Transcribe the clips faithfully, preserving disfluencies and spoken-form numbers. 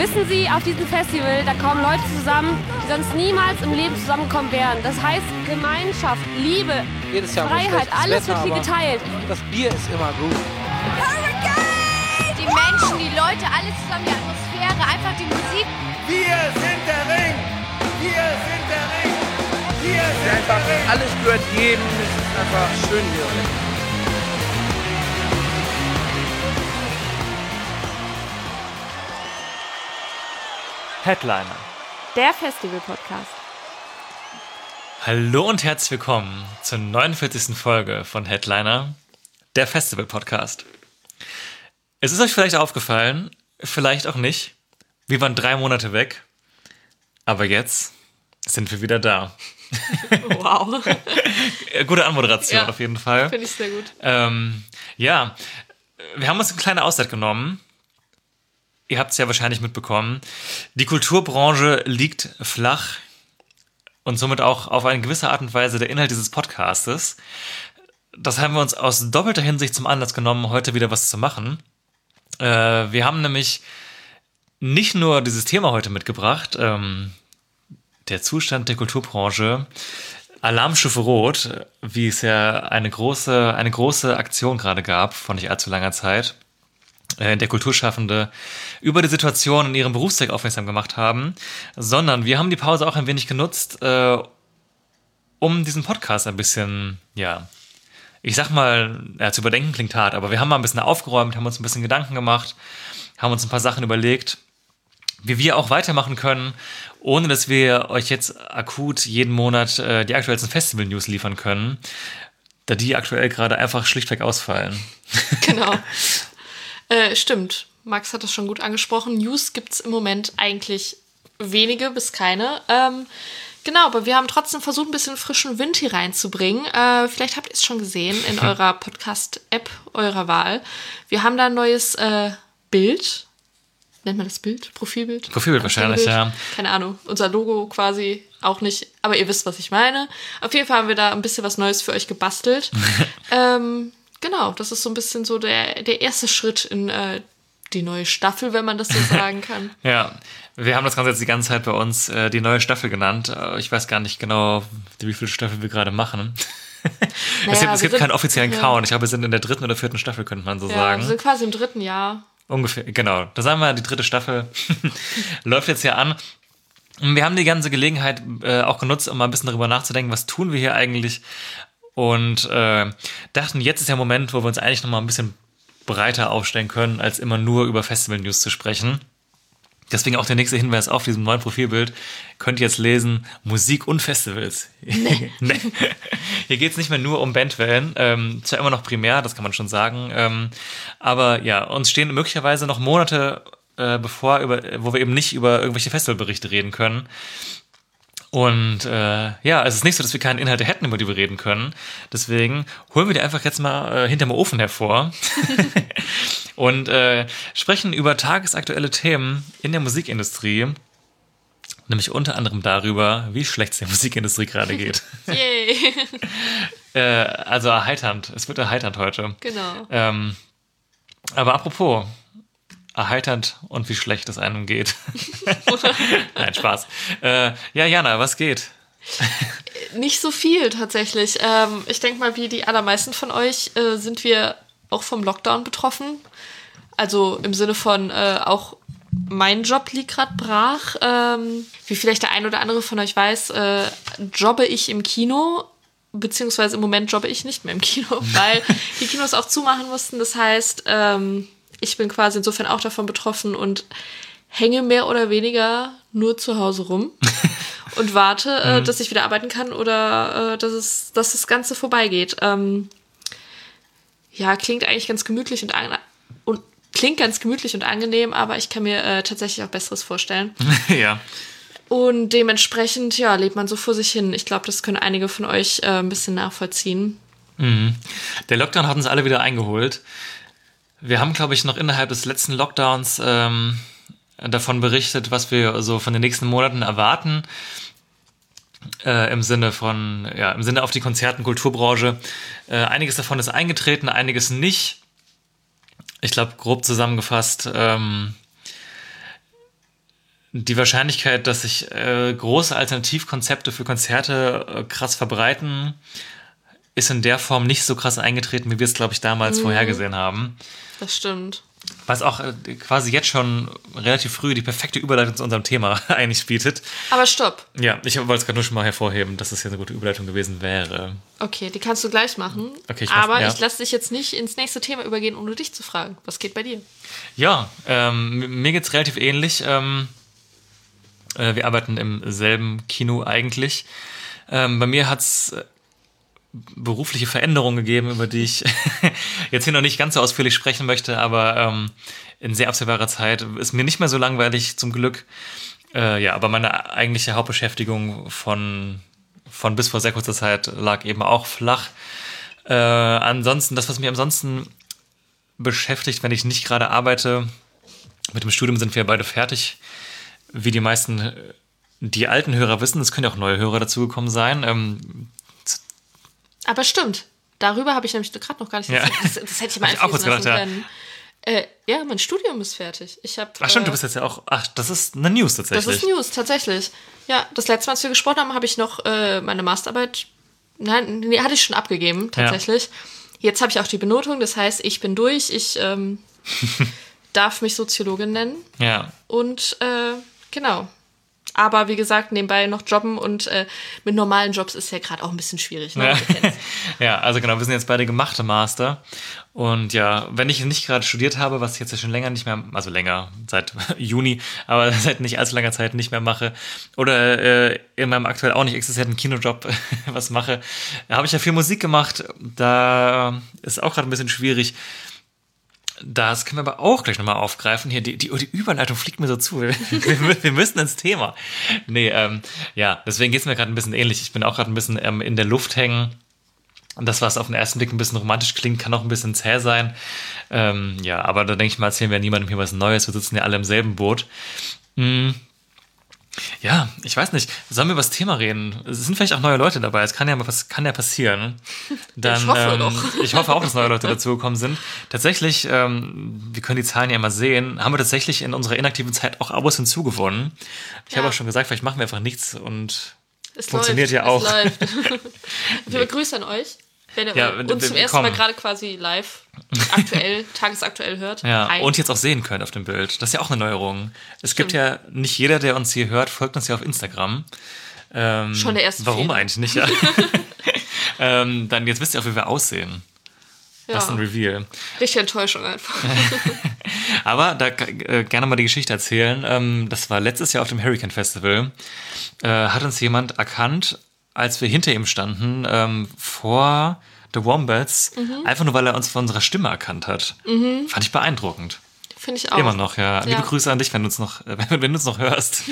Wissen Sie, auf diesem Festival, da kommen Leute zusammen, die sonst niemals im Leben zusammenkommen wären. Das heißt Gemeinschaft, Liebe, Jedes Jahr Freiheit, alles Wetter, wird hier geteilt. Das Bier ist immer gut. Die Menschen, die Leute, alles zusammen, die Atmosphäre, einfach die Musik. Wir sind der Ring! Wir sind der Ring! Wir sind Einfach der Ring! alles gehört jedem. Es ist einfach schön hier. Headliner. Der Festival-Podcast. Hallo und herzlich willkommen zur neunundvierzigsten Folge von Headliner, der Festival-Podcast. Es ist euch vielleicht aufgefallen, vielleicht auch nicht. Wir waren drei Monate weg, aber jetzt sind wir wieder da. Wow. Gute Anmoderation Ja, auf jeden Fall. Finde ich sehr gut. Ähm, ja, wir haben uns eine kleine Auszeit genommen. Ihr habt es ja wahrscheinlich mitbekommen. Die Kulturbranche liegt flach und somit auch auf eine gewisse Art und Weise der Inhalt dieses Podcastes. Das haben wir uns aus doppelter Hinsicht zum Anlass genommen, heute wieder was zu machen. Äh, wir haben nämlich nicht nur dieses Thema heute mitgebracht, ähm, der Zustand der Kulturbranche, Alarmstufe Rot, wie es ja eine große, eine große Aktion gerade gab, vor nicht allzu langer Zeit, in der Kulturschaffende über die Situation in ihrem Berufszweig aufmerksam gemacht haben, sondern wir haben die Pause auch ein wenig genutzt, äh, um diesen Podcast ein bisschen, ja, ich sag mal, ja, zu überdenken klingt hart, aber wir haben mal ein bisschen aufgeräumt, haben uns ein bisschen Gedanken gemacht, haben uns ein paar Sachen überlegt, wie wir auch weitermachen können, ohne dass wir euch jetzt akut jeden Monat äh, die aktuellsten Festival-News liefern können, da die aktuell gerade einfach schlichtweg ausfallen. Genau. Äh, stimmt, Max hat das schon gut angesprochen. News gibt es im Moment eigentlich wenige bis keine. Ähm, genau, aber wir haben trotzdem versucht, ein bisschen frischen Wind hier reinzubringen. Äh, vielleicht habt ihr es schon gesehen in eurer Podcast-App eurer Wahl. Wir haben da ein neues äh, Bild. Nennt man das Bild? Profilbild? Profilbild wahrscheinlich, ja. Keine Ahnung. Unser Logo quasi auch nicht. Aber ihr wisst, was ich meine. Auf jeden Fall haben wir da ein bisschen was Neues für euch gebastelt. ähm... Genau, das ist so ein bisschen so der, der erste Schritt in äh, die neue Staffel, wenn man das so sagen kann. Ja, wir haben das Ganze jetzt die ganze Zeit bei uns äh, die neue Staffel genannt. Äh, ich weiß gar nicht genau, wie viele Staffel wir gerade machen. Naja, es gibt, es gibt sind, keinen offiziellen ja. Count. Ich glaube, wir sind in der dritten oder vierten Staffel, könnte man so ja, sagen. Wir sind quasi im dritten Jahr. Ungefähr, genau. Da sagen wir, die dritte Staffel läuft jetzt hier an. Wir haben die ganze Gelegenheit äh, auch genutzt, um mal ein bisschen darüber nachzudenken, was tun wir hier eigentlich. Und äh, dachten, jetzt ist der Moment, wo wir uns eigentlich noch mal ein bisschen breiter aufstellen können, als immer nur über Festival-News zu sprechen. Deswegen auch der nächste Hinweis auf diesem neuen Profilbild. Könnt ihr jetzt lesen, Musik und Festivals. Nee. Nee. Hier geht es nicht mehr nur um Bandwellen. Ähm, zwar immer noch primär, das kann man schon sagen. Ähm, aber ja, uns stehen möglicherweise noch Monate äh, bevor, über, wo wir eben nicht über irgendwelche Festivalberichte reden können. Und äh, ja, es ist nicht so, dass wir keine Inhalte hätten, über die wir reden können. Deswegen holen wir die einfach jetzt mal äh, hinterm Ofen hervor und äh, sprechen über tagesaktuelle Themen in der Musikindustrie. Nämlich unter anderem darüber, wie schlecht es der Musikindustrie gerade geht. Yay! äh, also erheiternd. Es wird erheiternd heute. Genau. Ähm, aber apropos erheiternd und wie schlecht es einem geht. Nein, Spaß. Äh, ja, Jana, was geht? Nicht so viel tatsächlich. Ähm, ich denke mal, wie die allermeisten von euch äh, sind wir auch vom Lockdown betroffen. Also im Sinne von äh, auch mein Job liegt gerade brach. Ähm, wie vielleicht der ein oder andere von euch weiß, äh, jobbe ich im Kino, beziehungsweise im Moment jobbe ich nicht mehr im Kino, weil die Kinos auch zumachen mussten. Das heißt, ähm, ich bin quasi insofern auch davon betroffen und hänge mehr oder weniger nur zu Hause rum und warte, äh, mhm. dass ich wieder arbeiten kann oder äh, dass, es, dass das Ganze vorbeigeht. Ähm, ja, klingt eigentlich ganz gemütlich und, an- und klingt ganz gemütlich und angenehm, aber ich kann mir äh, tatsächlich auch Besseres vorstellen. Ja. Und dementsprechend, ja, lebt man so vor sich hin. Ich glaube, das können einige von euch äh, ein bisschen nachvollziehen. Mhm. Der Lockdown hat uns alle wieder eingeholt. Wir haben, glaube ich, noch innerhalb des letzten Lockdowns ähm, davon berichtet, was wir so von den nächsten Monaten erwarten. Äh, im Sinne von, ja, im Sinne auf die Konzert- und Kulturbranche. Äh, einiges davon ist eingetreten, einiges nicht. Ich glaube, grob zusammengefasst, ähm, die Wahrscheinlichkeit, dass sich äh, große Alternativkonzepte für Konzerte äh, krass verbreiten, ist in der Form nicht so krass eingetreten, wie wir es, glaube ich, damals mhm. vorhergesehen haben. Das stimmt. Was auch äh, quasi jetzt schon relativ früh die perfekte Überleitung zu unserem Thema eigentlich bietet. Aber stopp. Ja, ich wollte es gerade nur schon mal hervorheben, dass das hier eine gute Überleitung gewesen wäre. Okay, die kannst du gleich machen. Okay, ich Aber mach, ja. ich lasse dich jetzt nicht ins nächste Thema übergehen, ohne dich zu fragen. Was geht bei dir? Ja, ähm, mir geht es relativ ähnlich. Ähm, äh, wir arbeiten im selben Kino eigentlich. Ähm, bei mir hat es berufliche Veränderungen gegeben, über die ich jetzt hier noch nicht ganz so ausführlich sprechen möchte, aber ähm, in sehr absehbarer Zeit ist mir nicht mehr so langweilig, zum Glück. Äh, ja, aber meine eigentliche Hauptbeschäftigung von, von bis vor sehr kurzer Zeit lag eben auch flach. Äh, ansonsten, das, was mich ansonsten beschäftigt, wenn ich nicht gerade arbeite, mit dem Studium sind wir beide fertig. Wie die meisten, die alten Hörer wissen, es können ja auch neue Hörer dazugekommen sein. Ähm, Aber stimmt. Darüber habe ich nämlich gerade noch gar nicht ja. das, das hätte ich mal Hab ich auch kurz einfließen gedacht, lassen können. Äh, ja, mein Studium ist fertig. Ich hab, ach stimmt, äh, du bist jetzt ja auch, ach, das ist eine News tatsächlich. Das ist News, tatsächlich. Ja, das letzte Mal, als wir gesprochen haben, habe ich noch äh, meine Masterarbeit, nein, nee, hatte ich schon abgegeben, tatsächlich. Ja. Jetzt habe ich auch die Benotung, das heißt, ich bin durch, ich ähm, darf mich Soziologin nennen. Ja. Und äh, genau. Aber wie gesagt, nebenbei noch jobben und äh, mit normalen Jobs ist ja gerade auch ein bisschen schwierig. Ne? Ja. Ja, also genau, wir sind jetzt beide gemachte Master. Und ja, wenn ich nicht gerade studiert habe, was ich jetzt ja schon länger nicht mehr, also länger, seit Juni, aber seit nicht allzu langer Zeit nicht mehr mache, oder äh, in meinem aktuell auch nicht existierenden Kinojob was mache, da habe ich ja viel Musik gemacht. Da ist auch gerade ein bisschen schwierig. Das können wir aber auch gleich nochmal aufgreifen. Hier, die, die, die Überleitung fliegt mir so zu. Wir, wir müssen ins Thema. Nee, ähm, ja, deswegen geht es mir gerade ein bisschen ähnlich. Ich bin auch gerade ein bisschen ähm, in der Luft hängen. Und das, was auf den ersten Blick ein bisschen romantisch klingt, kann auch ein bisschen zäh sein. Ähm, ja, aber da denke ich mal, erzählen wir niemandem hier was Neues. Wir sitzen ja alle im selben Boot. Mhm. Ja, ich weiß nicht. Sollen wir über das Thema reden? Es sind vielleicht auch neue Leute dabei. Es kann ja, was kann ja passieren. Dann, ich hoffe ähm, doch. Ich hoffe auch, dass neue Leute dazugekommen sind. Tatsächlich, ähm, wir können die Zahlen ja mal sehen, haben wir tatsächlich in unserer inaktiven Zeit auch Abos hinzugewonnen. Ich ja. habe auch schon gesagt, vielleicht machen wir einfach nichts und es funktioniert läuft, ja auch. Es läuft. Wir begrüßen euch. Wenn ihr ja, uns wir, zum wir ersten Mal gerade quasi live, aktuell, tagesaktuell hört. Ja, Hi. und jetzt auch sehen könnt auf dem Bild. Das ist ja auch eine Neuerung. Es Stimmt. gibt ja nicht jeder, der uns hier hört, folgt uns ja auf Instagram. Ähm, Schon der erste Warum Fehler. eigentlich nicht? Ja. ähm, dann jetzt wisst ihr auch, wie wir aussehen. Ja. Das ist ein Reveal. Richtige Enttäuschung einfach. Aber da äh, gerne mal die Geschichte erzählen. Ähm, das war letztes Jahr auf dem Hurricane Festival. Äh, hat uns jemand erkannt, als wir hinter ihm standen, ähm, vor The Wombats, mhm. einfach nur, weil er uns von unserer Stimme erkannt hat. Mhm. Fand ich beeindruckend. Finde ich auch. Immer noch, ja. ja. Liebe Grüße an dich, wenn du uns noch, äh, wenn du uns noch hörst.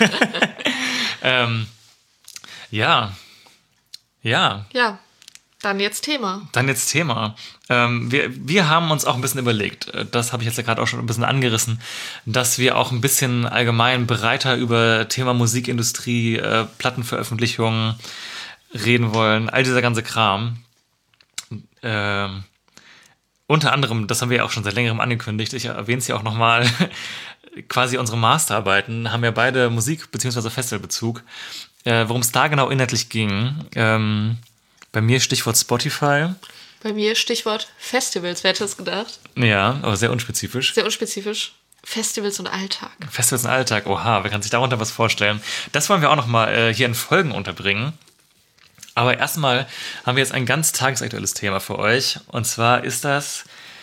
ähm, ja. Ja. Ja. Dann jetzt Thema. Dann jetzt Thema. Ähm, wir, wir haben uns auch ein bisschen überlegt, das habe ich jetzt ja gerade auch schon ein bisschen angerissen, dass wir auch ein bisschen allgemein breiter über Thema Musikindustrie, äh, Plattenveröffentlichungen reden wollen, all dieser ganze Kram. Ähm, unter anderem, das haben wir ja auch schon seit längerem angekündigt, ich erwähne es ja auch nochmal, quasi unsere Masterarbeiten haben ja beide Musik- bzw. Festivalbezug. Äh, worum es da genau inhaltlich ging, ähm, bei mir Stichwort Spotify. Bei mir Stichwort Festivals, wer hätte das gedacht? Ja, aber sehr unspezifisch. Sehr unspezifisch. Festivals und Alltag. Festivals und Alltag, oha, wer kann sich darunter was vorstellen? Das wollen wir auch nochmal äh, hier in Folgen unterbringen. Aber erstmal haben wir jetzt ein ganz tagesaktuelles Thema für euch. Und zwar ist das,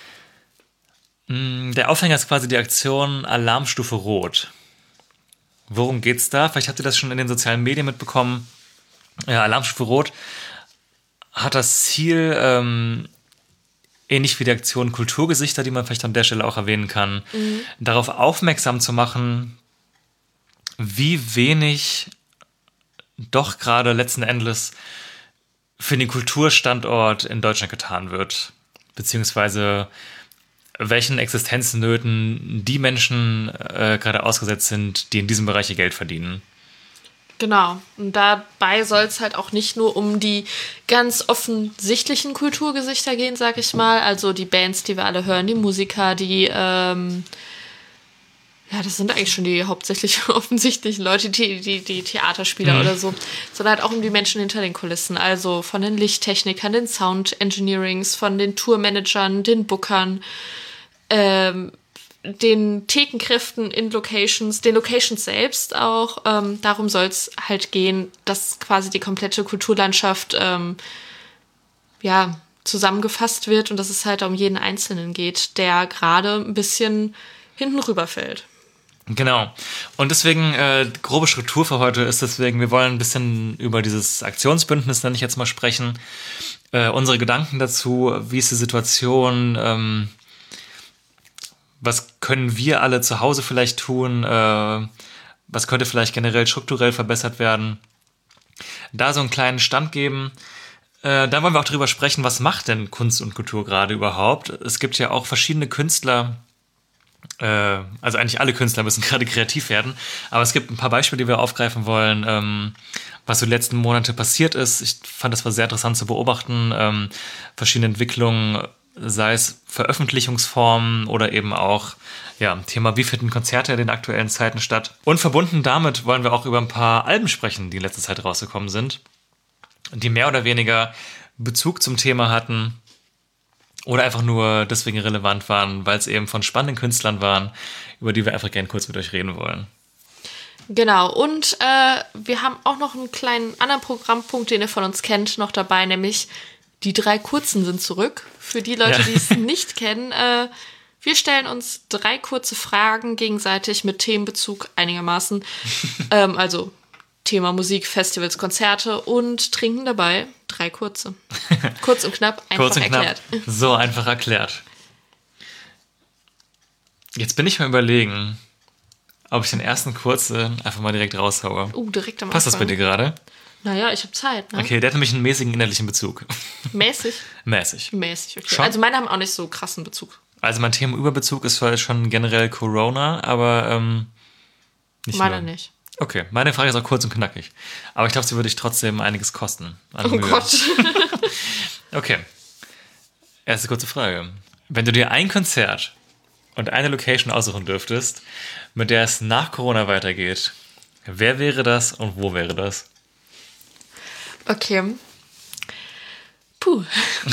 mh, der Aufhänger ist quasi die Aktion Alarmstufe Rot. Worum geht's da? Vielleicht habt ihr das schon in den sozialen Medien mitbekommen. Ja, Alarmstufe Rot hat das Ziel, ähm, ähnlich wie die Aktion Kulturgesichter, die man vielleicht an der Stelle auch erwähnen kann, mhm. darauf aufmerksam zu machen, wie wenig doch gerade letzten Endes für den Kulturstandort in Deutschland getan wird, beziehungsweise welchen Existenznöten die Menschen äh, gerade ausgesetzt sind, die in diesem Bereich ihr Geld verdienen. Genau. Und dabei soll es halt auch nicht nur um die ganz offensichtlichen Kulturgesichter gehen, sag ich mal. Also die Bands, die wir alle hören, die Musiker, die ähm, Ja, das sind eigentlich schon die hauptsächlich offensichtlichen Leute, die, die, die Theaterspieler Mhm. oder so, sondern halt auch um die Menschen hinter den Kulissen. Also von den Lichttechnikern, den Sound-Engineerings, von den Tourmanagern, den Bookern, ähm, den Thekenkräften in Locations, den Locations selbst auch. Ähm, darum soll es halt gehen, dass quasi die komplette Kulturlandschaft ähm, ja, zusammengefasst wird und dass es halt um jeden Einzelnen geht, der gerade ein bisschen hinten rüberfällt. Genau. Und deswegen, äh, grobe Struktur für heute ist deswegen, wir wollen ein bisschen über dieses Aktionsbündnis, nenne ich jetzt mal, sprechen. Äh, unsere Gedanken dazu, wie ist die Situation, ähm, was können wir alle zu Hause vielleicht tun, äh, was könnte vielleicht generell strukturell verbessert werden. Da so einen kleinen Stand geben. Äh, dann wollen wir auch darüber sprechen, was macht denn Kunst und Kultur gerade überhaupt? Es gibt ja auch verschiedene Künstler, äh, also eigentlich alle Künstler müssen gerade kreativ werden, aber es gibt ein paar Beispiele, die wir aufgreifen wollen, ähm, was so die letzten Monate passiert ist. Ich fand, das war sehr interessant zu beobachten, ähm, verschiedene Entwicklungen, sei es Veröffentlichungsformen oder eben auch ja, Thema, wie finden Konzerte in den aktuellen Zeiten statt. Und verbunden damit wollen wir auch über ein paar Alben sprechen, die in letzter Zeit rausgekommen sind, die mehr oder weniger Bezug zum Thema hatten oder einfach nur deswegen relevant waren, weil es eben von spannenden Künstlern waren, über die wir einfach gerne kurz mit euch reden wollen. Genau, und äh, wir haben auch noch einen kleinen anderen Programmpunkt, den ihr von uns kennt, noch dabei, nämlich die drei Kurzen sind zurück. Für die Leute, Ja. die es nicht kennen, äh, wir stellen uns drei kurze Fragen gegenseitig mit Themenbezug einigermaßen. ähm, also Thema Musik, Festivals, Konzerte und trinken dabei drei kurze. Kurz und knapp, einfach Kurz und erklärt. knapp, so einfach erklärt. Jetzt bin ich mal überlegen, ob ich den ersten kurzen einfach mal direkt raushaue. Uh, direkt am Passt das bei Anfang. dir gerade? Naja, ich habe Zeit. Ne? Okay, der hat nämlich einen mäßigen innerlichen Bezug. Mäßig? Mäßig. Mäßig, okay. Schon? Also meine haben auch nicht so krassen Bezug. Also mein Themenüberbezug ist zwar schon generell Corona, aber ähm, nicht Meine nur. nicht. Okay, meine Frage ist auch kurz und knackig. Aber ich glaube, sie würde dich trotzdem einiges kosten. An Oh Mühe. Gott. Okay. Erste kurze Frage. Wenn du dir ein Konzert und eine Location aussuchen dürftest, mit der es nach Corona weitergeht, wer wäre das und wo wäre das? Okay. Puh.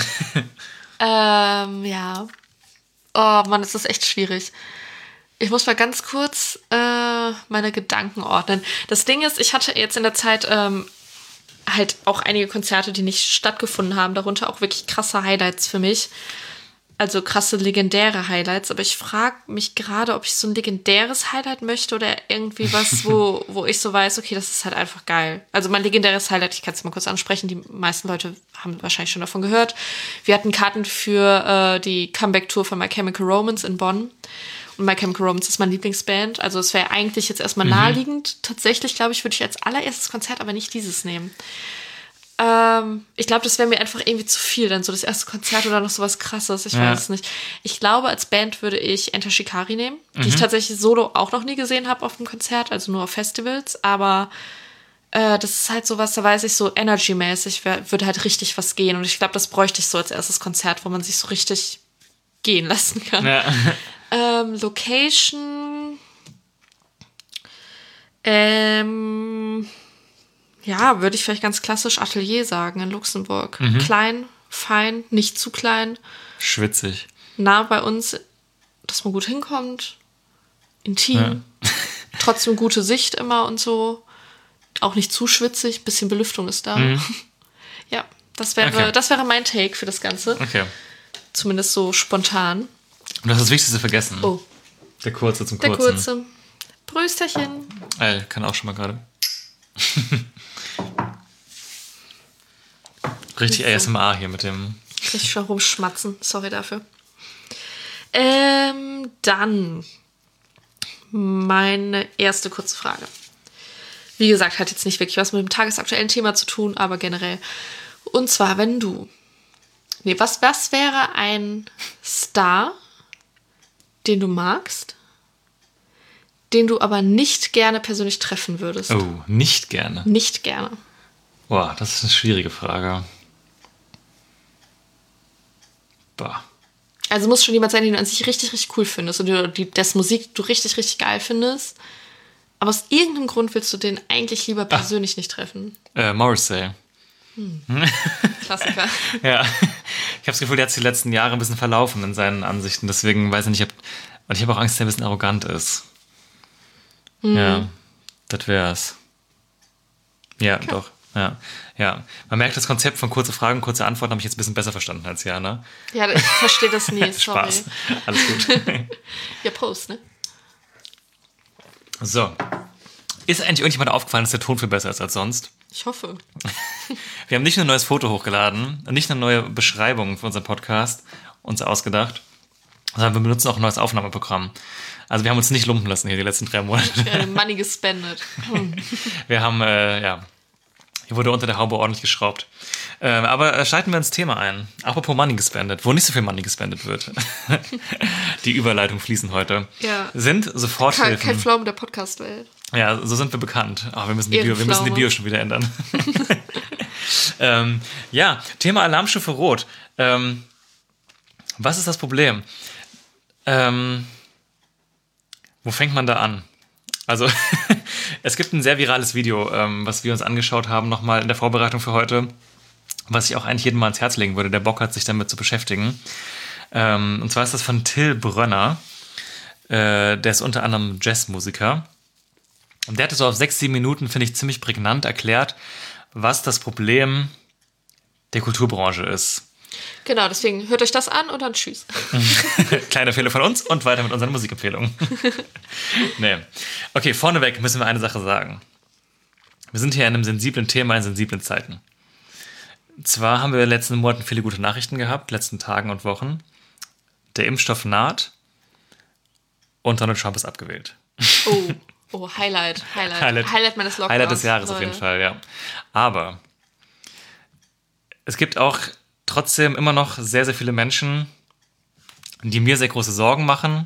ähm, ja. Oh Mann, das ist echt schwierig. Ich muss mal ganz kurz äh, meine Gedanken ordnen. Das Ding ist, ich hatte jetzt in der Zeit ähm, halt auch einige Konzerte, die nicht stattgefunden haben, darunter auch wirklich krasse Highlights für mich. Also krasse, legendäre Highlights. Aber ich frage mich gerade, ob ich so ein legendäres Highlight möchte oder irgendwie was, wo, wo ich so weiß, okay, das ist halt einfach geil. Also mein legendäres Highlight, ich kann es mal kurz ansprechen, die meisten Leute haben wahrscheinlich schon davon gehört. Wir hatten Karten für äh, die Comeback-Tour von My Chemical Romance in Bonn. Und My Chemical Romance ist meine Lieblingsband. Also es wäre eigentlich jetzt erstmal naheliegend. Tatsächlich, glaube ich, würde ich als allererstes Konzert aber nicht dieses nehmen. Ähm, ich glaube, das wäre mir einfach irgendwie zu viel, dann so das erste Konzert oder noch sowas Krasses. Ich Ja. weiß es nicht. Ich glaube, als Band würde ich Enter Shikari nehmen, die ich tatsächlich solo auch noch nie gesehen habe auf dem Konzert, also nur auf Festivals. Aber äh, das ist halt sowas, da weiß ich, so energy-mäßig wär- würde halt richtig was gehen. Und ich glaube, das bräuchte ich so als erstes Konzert, wo man sich so richtig gehen lassen kann. Ja. Ähm, Location. Ähm, ja, würde ich vielleicht ganz klassisch Atelier sagen in Luxemburg. Klein, fein, nicht zu klein, Schwitzig. nah bei uns, dass man gut hinkommt, intim, trotzdem gute Sicht immer und so. Auch nicht zu schwitzig, bisschen Belüftung ist da. Ja, das wäre, Okay. das wäre mein Take für das Ganze. Okay. Zumindest so spontan. Und du hast das Wichtigste vergessen. Oh, Der kurze zum der kurzen. kurze. Brüsterchen. Ey, kann auch schon mal gerade. Richtig A S M R hier mit dem. Richtig schon rumschmatzen. Sorry dafür. Ähm, dann meine erste kurze Frage. Wie gesagt, hat jetzt nicht wirklich was mit dem tagesaktuellen Thema zu tun, aber generell. Und zwar, wenn du... Nee, was, was wäre ein Star, den du magst, den du aber nicht gerne persönlich treffen würdest? Oh, nicht gerne. Nicht gerne. Boah, das ist eine schwierige Frage. Boah. Also muss schon jemand sein, den du an sich richtig, richtig cool findest und du, die, das Musik du richtig, richtig geil findest. Aber aus irgendeinem Grund willst du den eigentlich lieber persönlich Ach. nicht treffen. Äh, Morrissey. Hm. Klassiker. Ja, ich habe das Gefühl, der hat sich die letzten Jahre ein bisschen verlaufen in seinen Ansichten. Deswegen weiß ich nicht, ob, und ich habe auch Angst, dass er ein bisschen arrogant ist. Hm. Ja, das wär's. Ja, okay. doch. Ja, ja. Man merkt, das Konzept von kurze Fragen, kurze Antworten habe ich jetzt ein bisschen besser verstanden als Jana. Ja, ich verstehe das nie, sorry. Spaß. Alles gut. Ja, Post, ne? So. Ist eigentlich irgendjemand aufgefallen, dass der Ton viel besser ist als sonst? Ich hoffe. Wir haben nicht nur ein neues Foto hochgeladen, nicht nur neue Beschreibungen für unseren Podcast uns ausgedacht, sondern wir benutzen auch ein neues Aufnahmeprogramm. Also wir haben uns nicht lumpen lassen hier die letzten drei Monate. Ja, Money gespendet. Hm. Wir haben, äh, ja, hier wurde unter der Haube ordentlich geschraubt. Ähm, aber äh, schalten wir ins Thema ein. Apropos Money gespendet, wo nicht so viel Money gespendet wird. Die Überleitungen fließen heute. Ja. Sind Soforthilfen. Kein, kein Pflaumen der Podcast-Welt. Ja, so sind wir bekannt. Oh, wir, müssen die Bio, wir müssen die Bio schon wieder ändern. ähm, ja, Thema Alarmstufe Rot. Ähm, was ist das Problem? Ähm, wo fängt man da an? Also, es gibt ein sehr virales Video, ähm, was wir uns angeschaut haben, nochmal in der Vorbereitung für heute, was ich auch eigentlich jedem mal ans Herz legen würde, der Bock hat, sich damit zu beschäftigen. Ähm, und zwar ist das von Till Brönner. Äh, der ist unter anderem Jazzmusiker. Und der hat so auf sechs, sieben Minuten, finde ich, ziemlich prägnant erklärt, was das Problem der Kulturbranche ist. Genau, deswegen hört euch das an und dann tschüss. Kleine Fehler von uns und weiter mit unseren Musikempfehlungen. Nee. Okay, vorneweg müssen wir eine Sache sagen. Wir sind hier in einem sensiblen Thema in sensiblen Zeiten. Zwar haben wir in den letzten Monaten viele gute Nachrichten gehabt, letzten Tagen und Wochen. Der Impfstoff naht und Donald Trump ist abgewählt. Oh, oh Highlight, Highlight. Highlight, Highlight meines Lockdowns. Highlight des Jahres Leute. auf jeden Fall, ja. Aber es gibt auch trotzdem immer noch sehr, sehr viele Menschen, die mir sehr große Sorgen machen,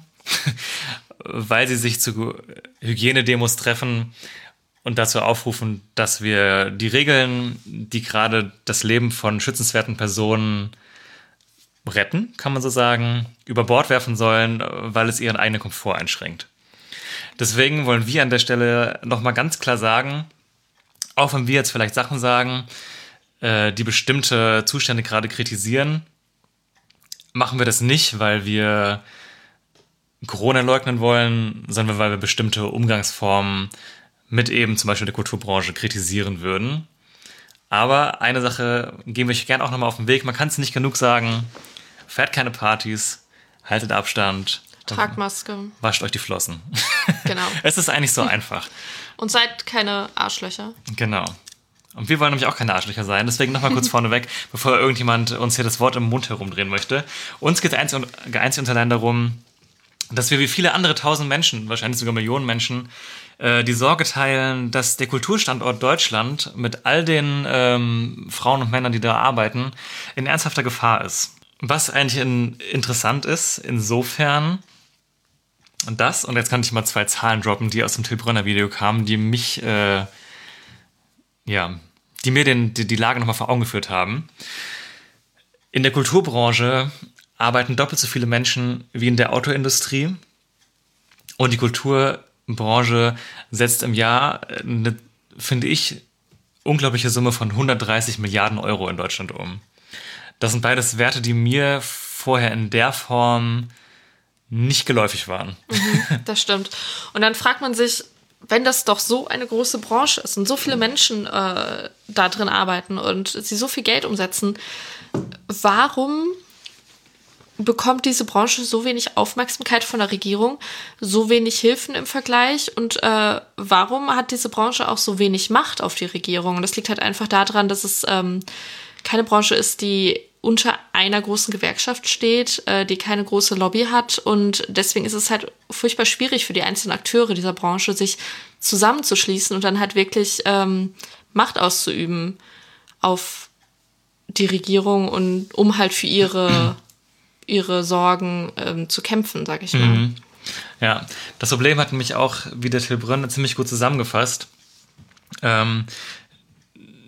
weil sie sich zu Hygienedemos treffen und dazu aufrufen, dass wir die Regeln, die gerade das Leben von schützenswerten Personen retten, kann man so sagen, über Bord werfen sollen, weil es ihren eigenen Komfort einschränkt. Deswegen wollen wir an der Stelle nochmal ganz klar sagen, auch wenn wir jetzt vielleicht Sachen sagen, die bestimmte Zustände gerade kritisieren, machen wir das nicht, weil wir Corona leugnen wollen, sondern weil wir bestimmte Umgangsformen mit eben zum Beispiel der Kulturbranche kritisieren würden. Aber eine Sache geben wir euch gerne auch nochmal auf den Weg. Man kann es nicht genug sagen. Fährt keine Partys, haltet Abstand. Tragt Maske. Wascht euch die Flossen. Genau. Es ist eigentlich so einfach. Und seid keine Arschlöcher. Genau. Und wir wollen nämlich auch keine Arschlöcher sein. Deswegen nochmal kurz vorneweg, bevor irgendjemand uns hier das Wort im Mund herumdrehen möchte. Uns geht es einzig und, einzig und allein darum, dass wir wie viele andere tausend Menschen, wahrscheinlich sogar Millionen Menschen, äh, die Sorge teilen, dass der Kulturstandort Deutschland mit all den ähm, Frauen und Männern, die da arbeiten, in ernsthafter Gefahr ist. Was eigentlich in, interessant ist, insofern, und das, und jetzt kann ich mal zwei Zahlen droppen, die aus dem Till Brönner Video kamen, die mich... Äh, Ja, die mir den, die, die Lage nochmal vor Augen geführt haben. In der Kulturbranche arbeiten doppelt so viele Menschen wie in der Autoindustrie. Und die Kulturbranche setzt im Jahr eine, finde ich, unglaubliche Summe von hundertdreißig Milliarden Euro in Deutschland um. Das sind beides Werte, die mir vorher in der Form nicht geläufig waren. Mhm, das stimmt. Und dann fragt man sich, wenn das doch so eine große Branche ist und so viele Menschen äh, da drin arbeiten und sie so viel Geld umsetzen, warum bekommt diese Branche so wenig Aufmerksamkeit von der Regierung, so wenig Hilfen im Vergleich und äh, warum hat diese Branche auch so wenig Macht auf die Regierung? Und das liegt halt einfach daran, dass es ähm, keine Branche ist, die unter einer großen Gewerkschaft steht, äh, die keine große Lobby hat und deswegen ist es halt furchtbar schwierig für die einzelnen Akteure dieser Branche, sich zusammenzuschließen und dann halt wirklich ähm, Macht auszuüben auf die Regierung und um halt für ihre, ihre Sorgen ähm, zu kämpfen, sag ich mal. Mhm. Ja, das Problem hat nämlich auch, wie der Till Brönner ziemlich gut zusammengefasst, ähm,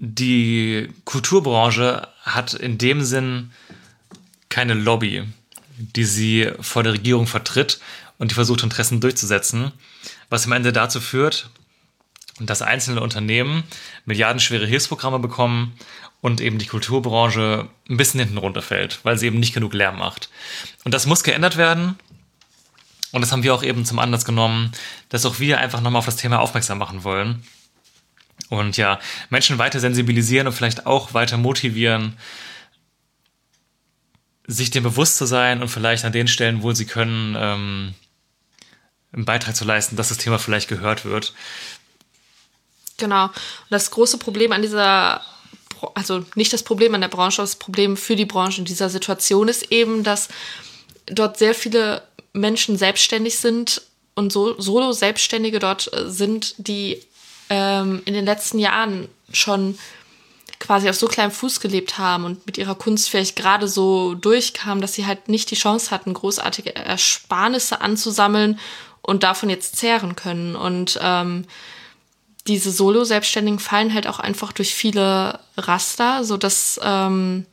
die Kulturbranche hat in dem Sinn keine Lobby, die sie vor der Regierung vertritt und die versucht, Interessen durchzusetzen, was am Ende dazu führt, dass einzelne Unternehmen milliardenschwere Hilfsprogramme bekommen und eben die Kulturbranche ein bisschen hinten runterfällt, weil sie eben nicht genug Lärm macht. Und das muss geändert werden. Und das haben wir auch eben zum Anlass genommen, dass auch wir einfach nochmal auf das Thema aufmerksam machen wollen. Und ja, Menschen weiter sensibilisieren und vielleicht auch weiter motivieren, sich dem bewusst zu sein und vielleicht an den Stellen, wo sie können, ähm, einen Beitrag zu leisten, dass das Thema vielleicht gehört wird. Genau. Und das große Problem an dieser, also nicht das Problem an der Branche, das Problem für die Branche in dieser Situation ist eben, dass dort sehr viele Menschen selbstständig sind und so, Solo-Selbstständige dort sind, die ähm, in den letzten Jahren schon quasi auf so kleinem Fuß gelebt haben und mit ihrer Kunst vielleicht gerade so durchkamen, dass sie halt nicht die Chance hatten, großartige Ersparnisse anzusammeln und davon jetzt zehren können. Und ähm, diese Solo-Selbstständigen fallen halt auch einfach durch viele Raster, sodass ähm,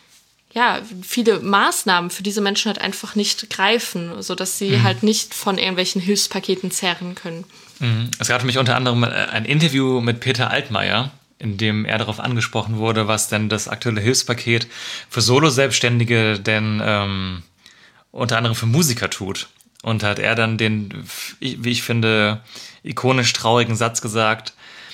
ja, viele Maßnahmen für diese Menschen halt einfach nicht greifen, sodass sie mhm. halt nicht von irgendwelchen Hilfspaketen zehren können. Mhm. Es gab nämlich unter anderem ein Interview mit Peter Altmaier, in dem er darauf angesprochen wurde, was denn das aktuelle Hilfspaket für Solo-Selbstständige denn ähm, unter anderem für Musiker tut. Und hat er dann den, wie ich finde, ikonisch traurigen Satz gesagt,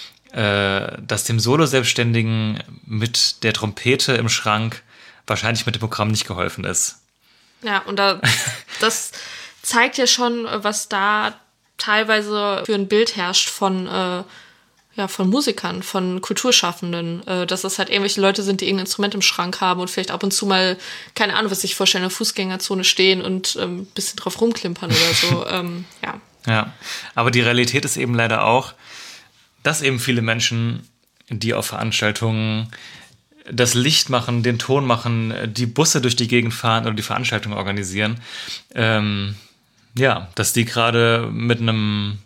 äh, dass dem Solo-Selbstständigen mit der Trompete im Schrank wahrscheinlich mit dem Programm nicht geholfen ist. Ja, und da, das zeigt ja schon, was da teilweise für ein Bild herrscht von, äh, ja, von Musikern, von Kulturschaffenden. Äh, dass das halt irgendwelche Leute sind, die irgendein Instrument im Schrank haben und vielleicht ab und zu mal, keine Ahnung, was ich vorstelle, in der Fußgängerzone stehen und ähm, ein bisschen drauf rumklimpern oder so. ähm, ja. Ja, aber die Realität ist eben leider auch, dass eben viele Menschen, die auf Veranstaltungen das Licht machen, den Ton machen, die Busse durch die Gegend fahren oder die Veranstaltungen organisieren, ähm, ja, dass die gerade mit einem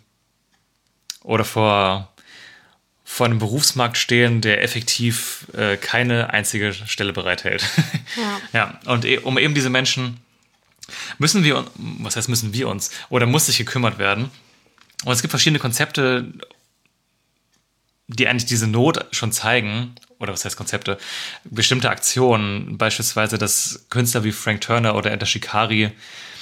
oder vor, vor einem Berufsmarkt stehen, der effektiv äh, keine einzige Stelle bereithält. Ja. Ja, und e- um eben diese Menschen müssen wir, was heißt müssen wir uns, oder muss sich gekümmert werden. Und es gibt verschiedene Konzepte, die eigentlich diese Not schon zeigen, oder was heißt Konzepte, bestimmte Aktionen, beispielsweise, dass Künstler wie Frank Turner oder Enter Shikari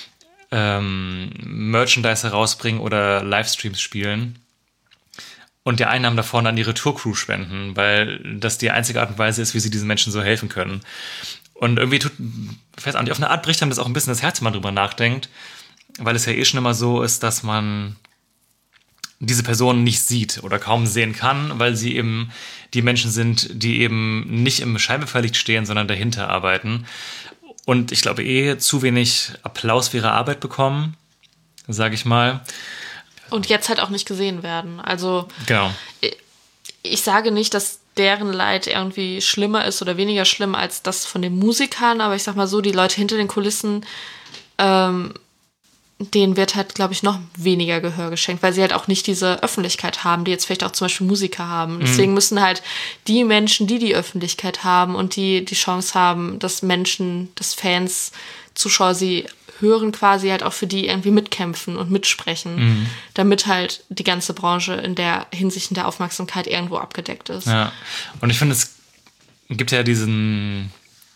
ähm, Merchandise herausbringen oder Livestreams spielen und die Einnahmen davon an ihre Tourcrew spenden, weil das die einzige Art und Weise ist, wie sie diesen Menschen so helfen können. Und irgendwie tut, ich weiß auch nicht, auf eine Art bricht einem das auch ein bisschen das Herz, wenn man drüber nachdenkt, weil es ja eh schon immer so ist, dass man diese Personen nicht sieht oder kaum sehen kann, weil sie eben die Menschen sind, die eben nicht im Scheinwerferlicht stehen, sondern dahinter arbeiten. Und ich glaube eh zu wenig Applaus für ihre Arbeit bekommen, sage ich mal. Und jetzt halt auch nicht gesehen werden. Also genau. Ich, ich sage nicht, dass deren Leid irgendwie schlimmer ist oder weniger schlimm als das von den Musikern, aber ich sag mal so, die Leute hinter den Kulissen, ähm, denen wird halt, glaube ich, noch weniger Gehör geschenkt, weil sie halt auch nicht diese Öffentlichkeit haben, die jetzt vielleicht auch zum Beispiel Musiker haben. Deswegen mhm. müssen halt die Menschen, die die Öffentlichkeit haben und die die Chance haben, dass Menschen, dass Fans, Zuschauer sie hören, quasi halt auch für die irgendwie mitkämpfen und mitsprechen, mhm. damit halt die ganze Branche in der Hinsicht in der Aufmerksamkeit irgendwo abgedeckt ist. Ja, und ich finde, es gibt ja diesen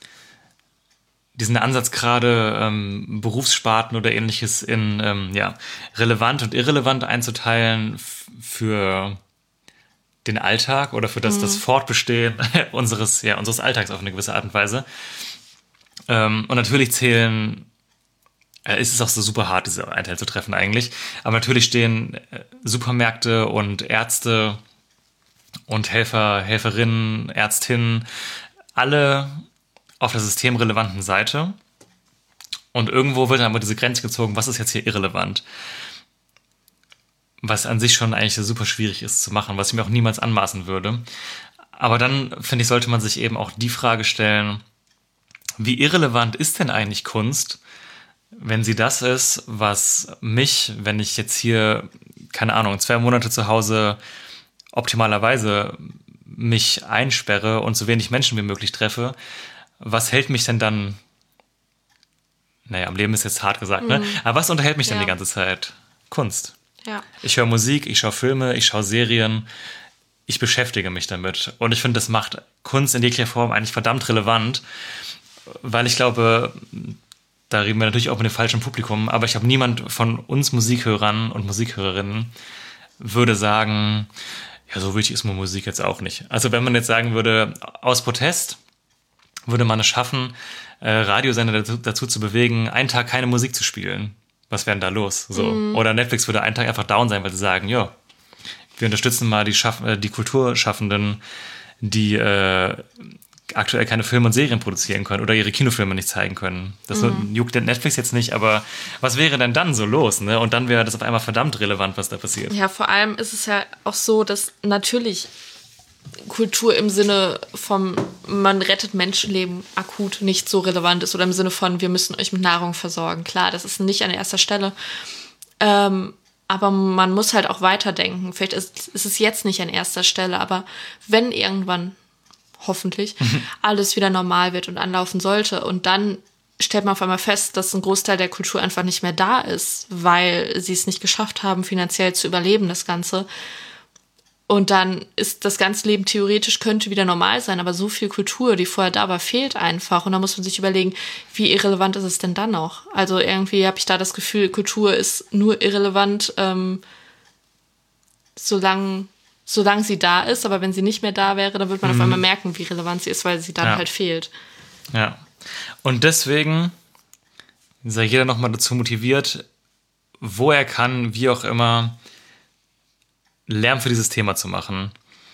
diesen Ansatz gerade, ähm, Berufssparten oder ähnliches in ähm, ja, relevant und irrelevant einzuteilen f- für den Alltag oder für das, mhm. das Fortbestehen unseres, ja, unseres Alltags auf eine gewisse Art und Weise. Ähm, und natürlich zählen, äh, ist es auch so super hart, diese Einteilung zu treffen eigentlich, aber natürlich stehen äh, Supermärkte und Ärzte und Helfer, Helferinnen, Ärztinnen, alle auf der systemrelevanten Seite. Und irgendwo wird dann aber diese Grenze gezogen, was ist jetzt hier irrelevant? Was an sich schon eigentlich super schwierig ist zu machen, was ich mir auch niemals anmaßen würde. Aber dann, finde ich, sollte man sich eben auch die Frage stellen, wie irrelevant ist denn eigentlich Kunst, wenn sie das ist, was mich, wenn ich jetzt hier, keine Ahnung, zwei Monate zu Hause optimalerweise mich einsperre und so wenig Menschen wie möglich treffe, was hält mich denn dann naja, am Leben ist jetzt hart gesagt, ne? Aber was unterhält mich denn Ja. die ganze Zeit? Kunst. Ja. Ich höre Musik, ich schaue Filme, ich schaue Serien, ich beschäftige mich damit. Und ich finde, das macht Kunst in jeglicher Form eigentlich verdammt relevant, weil ich glaube, da reden wir natürlich auch mit dem falschen Publikum, aber ich glaube, niemand von uns Musikhörern und Musikhörerinnen würde sagen, ja, so wichtig ist mir Musik jetzt auch nicht. Also wenn man jetzt sagen würde, aus Protest würde man es schaffen, äh, Radiosender dazu, dazu zu bewegen, einen Tag keine Musik zu spielen. Was wäre denn da los? So. Mhm. Oder Netflix würde einen Tag einfach down sein, weil sie sagen, ja, wir unterstützen mal die, Schaff- äh, die Kulturschaffenden, die äh, aktuell keine Filme und Serien produzieren können oder ihre Kinofilme nicht zeigen können. Das mhm. juckt Netflix jetzt nicht, aber was wäre denn dann so los? Ne? Und dann wäre das auf einmal verdammt relevant, was da passiert. Ja, vor allem ist es ja auch so, dass natürlich Kultur im Sinne vom man rettet Menschenleben akut nicht so relevant ist oder im Sinne von wir müssen euch mit Nahrung versorgen. Klar, das ist nicht an erster Stelle. Ähm, aber man muss halt auch weiterdenken. Vielleicht ist, ist es jetzt nicht an erster Stelle, aber wenn irgendwann hoffentlich alles wieder normal wird und anlaufen sollte und dann stellt man auf einmal fest, dass ein Großteil der Kultur einfach nicht mehr da ist, weil sie es nicht geschafft haben, finanziell zu überleben, das Ganze. Und dann ist das ganze Leben theoretisch könnte wieder normal sein, aber so viel Kultur, die vorher da war, fehlt einfach. Und da muss man sich überlegen, wie irrelevant ist es denn dann noch? Also irgendwie habe ich da das Gefühl, Kultur ist nur irrelevant, ähm, solange solange sie da ist. Aber wenn sie nicht mehr da wäre, dann wird man mhm. auf einmal merken, wie relevant sie ist, weil sie dann ja. halt fehlt. Ja. Und deswegen sei jeder nochmal dazu motiviert, wo er kann, wie auch immer, Lärm für dieses Thema zu machen.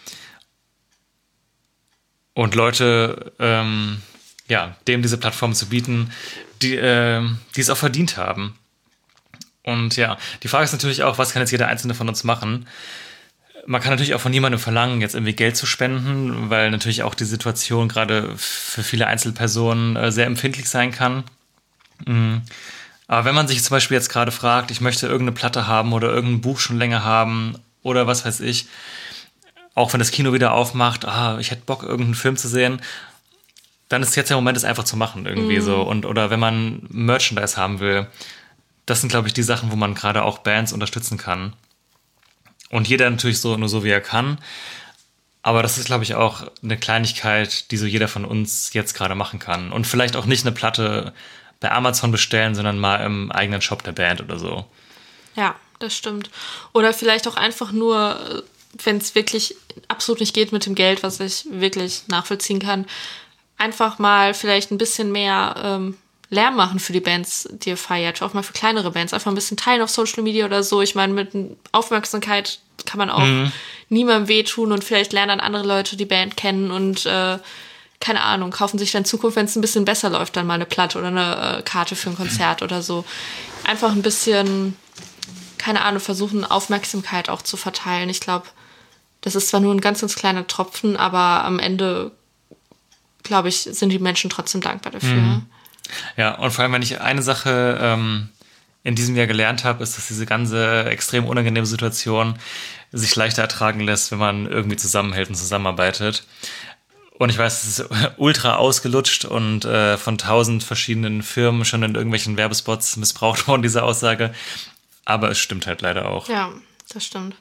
Und Leute, ähm, ja, dem diese Plattform zu bieten, die, äh, die es auch verdient haben. Und ja, die Frage ist natürlich auch, was kann jetzt jeder Einzelne von uns machen? Man kann natürlich auch von niemandem verlangen, jetzt irgendwie Geld zu spenden, weil natürlich auch die Situation gerade für viele Einzelpersonen äh, sehr empfindlich sein kann. Mhm. Aber wenn man sich zum Beispiel jetzt gerade fragt, ich möchte irgendeine Platte haben oder irgendein Buch schon länger haben oder was weiß ich, auch wenn das Kino wieder aufmacht, ah, ich hätte Bock, irgendeinen Film zu sehen, dann ist jetzt der Moment, es einfach zu machen irgendwie mhm. so. Und, oder wenn man Merchandise haben will, das sind, glaube ich, die Sachen, wo man gerade auch Bands unterstützen kann. Und jeder natürlich so, nur so, wie er kann. Aber das ist, glaube ich, auch eine Kleinigkeit, die so jeder von uns jetzt gerade machen kann. Und vielleicht auch nicht eine Platte bei Amazon bestellen, sondern mal im eigenen Shop der Band oder so. Ja, das stimmt. Oder vielleicht auch einfach nur, wenn es wirklich absolut nicht geht mit dem Geld, was ich wirklich nachvollziehen kann, einfach mal vielleicht ein bisschen mehr ähm, Lärm machen für die Bands, die ihr feiert. Auch mal für kleinere Bands. Einfach ein bisschen teilen auf Social Media oder so. Ich meine, mit Aufmerksamkeit kann man auch mhm. niemandem wehtun und vielleicht lernen dann andere Leute die Band kennen und äh, keine Ahnung, kaufen sich dann in Zukunft, wenn es ein bisschen besser läuft, dann mal eine Platte oder eine äh, Karte für ein Konzert oder so. Einfach ein bisschen, keine Ahnung, versuchen Aufmerksamkeit auch zu verteilen. Ich glaube, das ist zwar nur ein ganz, ganz kleiner Tropfen, aber am Ende, glaube ich, sind die Menschen trotzdem dankbar dafür. Mhm. Ja, und vor allem, wenn ich eine Sache ähm, in diesem Jahr gelernt habe, ist, dass diese ganze extrem unangenehme Situation sich leichter ertragen lässt, wenn man irgendwie zusammenhält und zusammenarbeitet. Und ich weiß, es ist ultra ausgelutscht und äh, von tausend verschiedenen Firmen schon in irgendwelchen Werbespots missbraucht worden, diese Aussage. Aber es stimmt halt leider auch. Ja, das stimmt.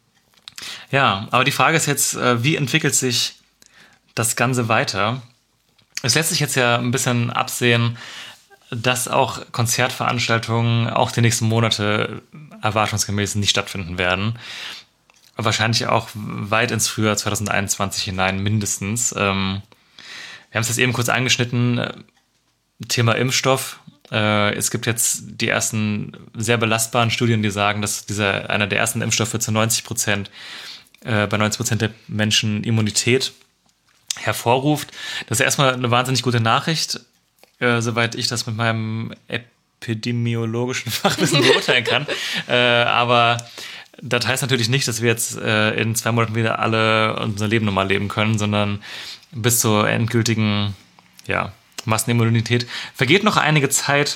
Ja, aber die Frage ist jetzt, äh, wie entwickelt sich das Ganze weiter? Es lässt sich jetzt ja ein bisschen absehen, dass auch Konzertveranstaltungen auch die nächsten Monate erwartungsgemäß nicht stattfinden werden. Wahrscheinlich auch weit ins Frühjahr zwanzig einundzwanzig hinein mindestens. Ähm, wir haben es jetzt eben kurz angeschnitten, Thema Impfstoff. Äh, es gibt jetzt die ersten sehr belastbaren Studien, die sagen, dass dieser einer der ersten Impfstoffe zu neunzig Prozent äh, bei neunzig Prozent der Menschen Immunität hervorruft. Das ist erstmal eine wahnsinnig gute Nachricht, äh, soweit ich das mit meinem epidemiologischen Fachwissen beurteilen kann. äh, aber das heißt natürlich nicht, dass wir jetzt äh, in zwei Monaten wieder alle unser Leben normal leben können, sondern bis zur endgültigen ja, Massenimmunität vergeht noch einige Zeit.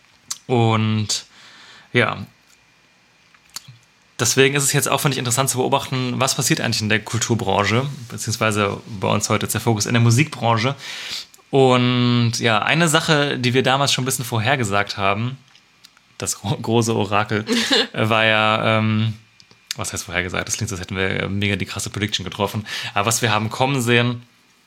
Und ja, deswegen ist es jetzt auch, finde ich, interessant zu beobachten, was passiert eigentlich in der Kulturbranche, beziehungsweise bei uns heute ist der Fokus in der Musikbranche. Und ja, eine Sache, die wir damals schon ein bisschen vorhergesagt haben, das gro- große Orakel, äh, war ja, ähm, was heißt vorhergesagt? Das klingt so, als hätten wir mega die krasse Prediction getroffen. Aber was wir haben kommen sehen,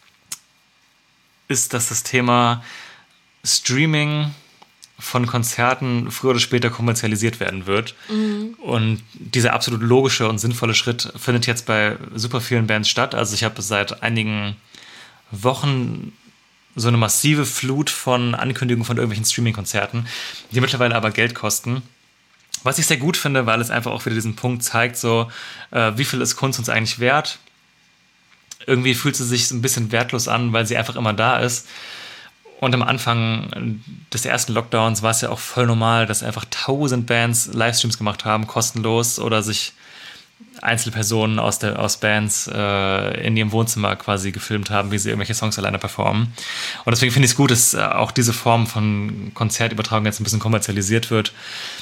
ist, dass das Thema Streaming von Konzerten früher oder später kommerzialisiert werden wird. Mhm. Und dieser absolut logische und sinnvolle Schritt findet jetzt bei super vielen Bands statt. Also ich habe seit einigen Wochen so eine massive Flut von Ankündigungen von irgendwelchen Streaming-Konzerten, die mittlerweile aber Geld kosten. Was ich sehr gut finde, weil es einfach auch wieder diesen Punkt zeigt, so äh, wie viel ist Kunst uns eigentlich wert? Irgendwie fühlt sie sich ein bisschen wertlos an, weil sie einfach immer da ist. Und am Anfang des ersten Lockdowns war es ja auch voll normal, dass einfach tausend Bands Livestreams gemacht haben, kostenlos, oder sich Einzelpersonen aus, der, aus Bands äh, in ihrem Wohnzimmer quasi gefilmt haben, wie sie irgendwelche Songs alleine performen. Und deswegen finde ich es gut, dass äh, auch diese Form von Konzertübertragung jetzt ein bisschen kommerzialisiert wird.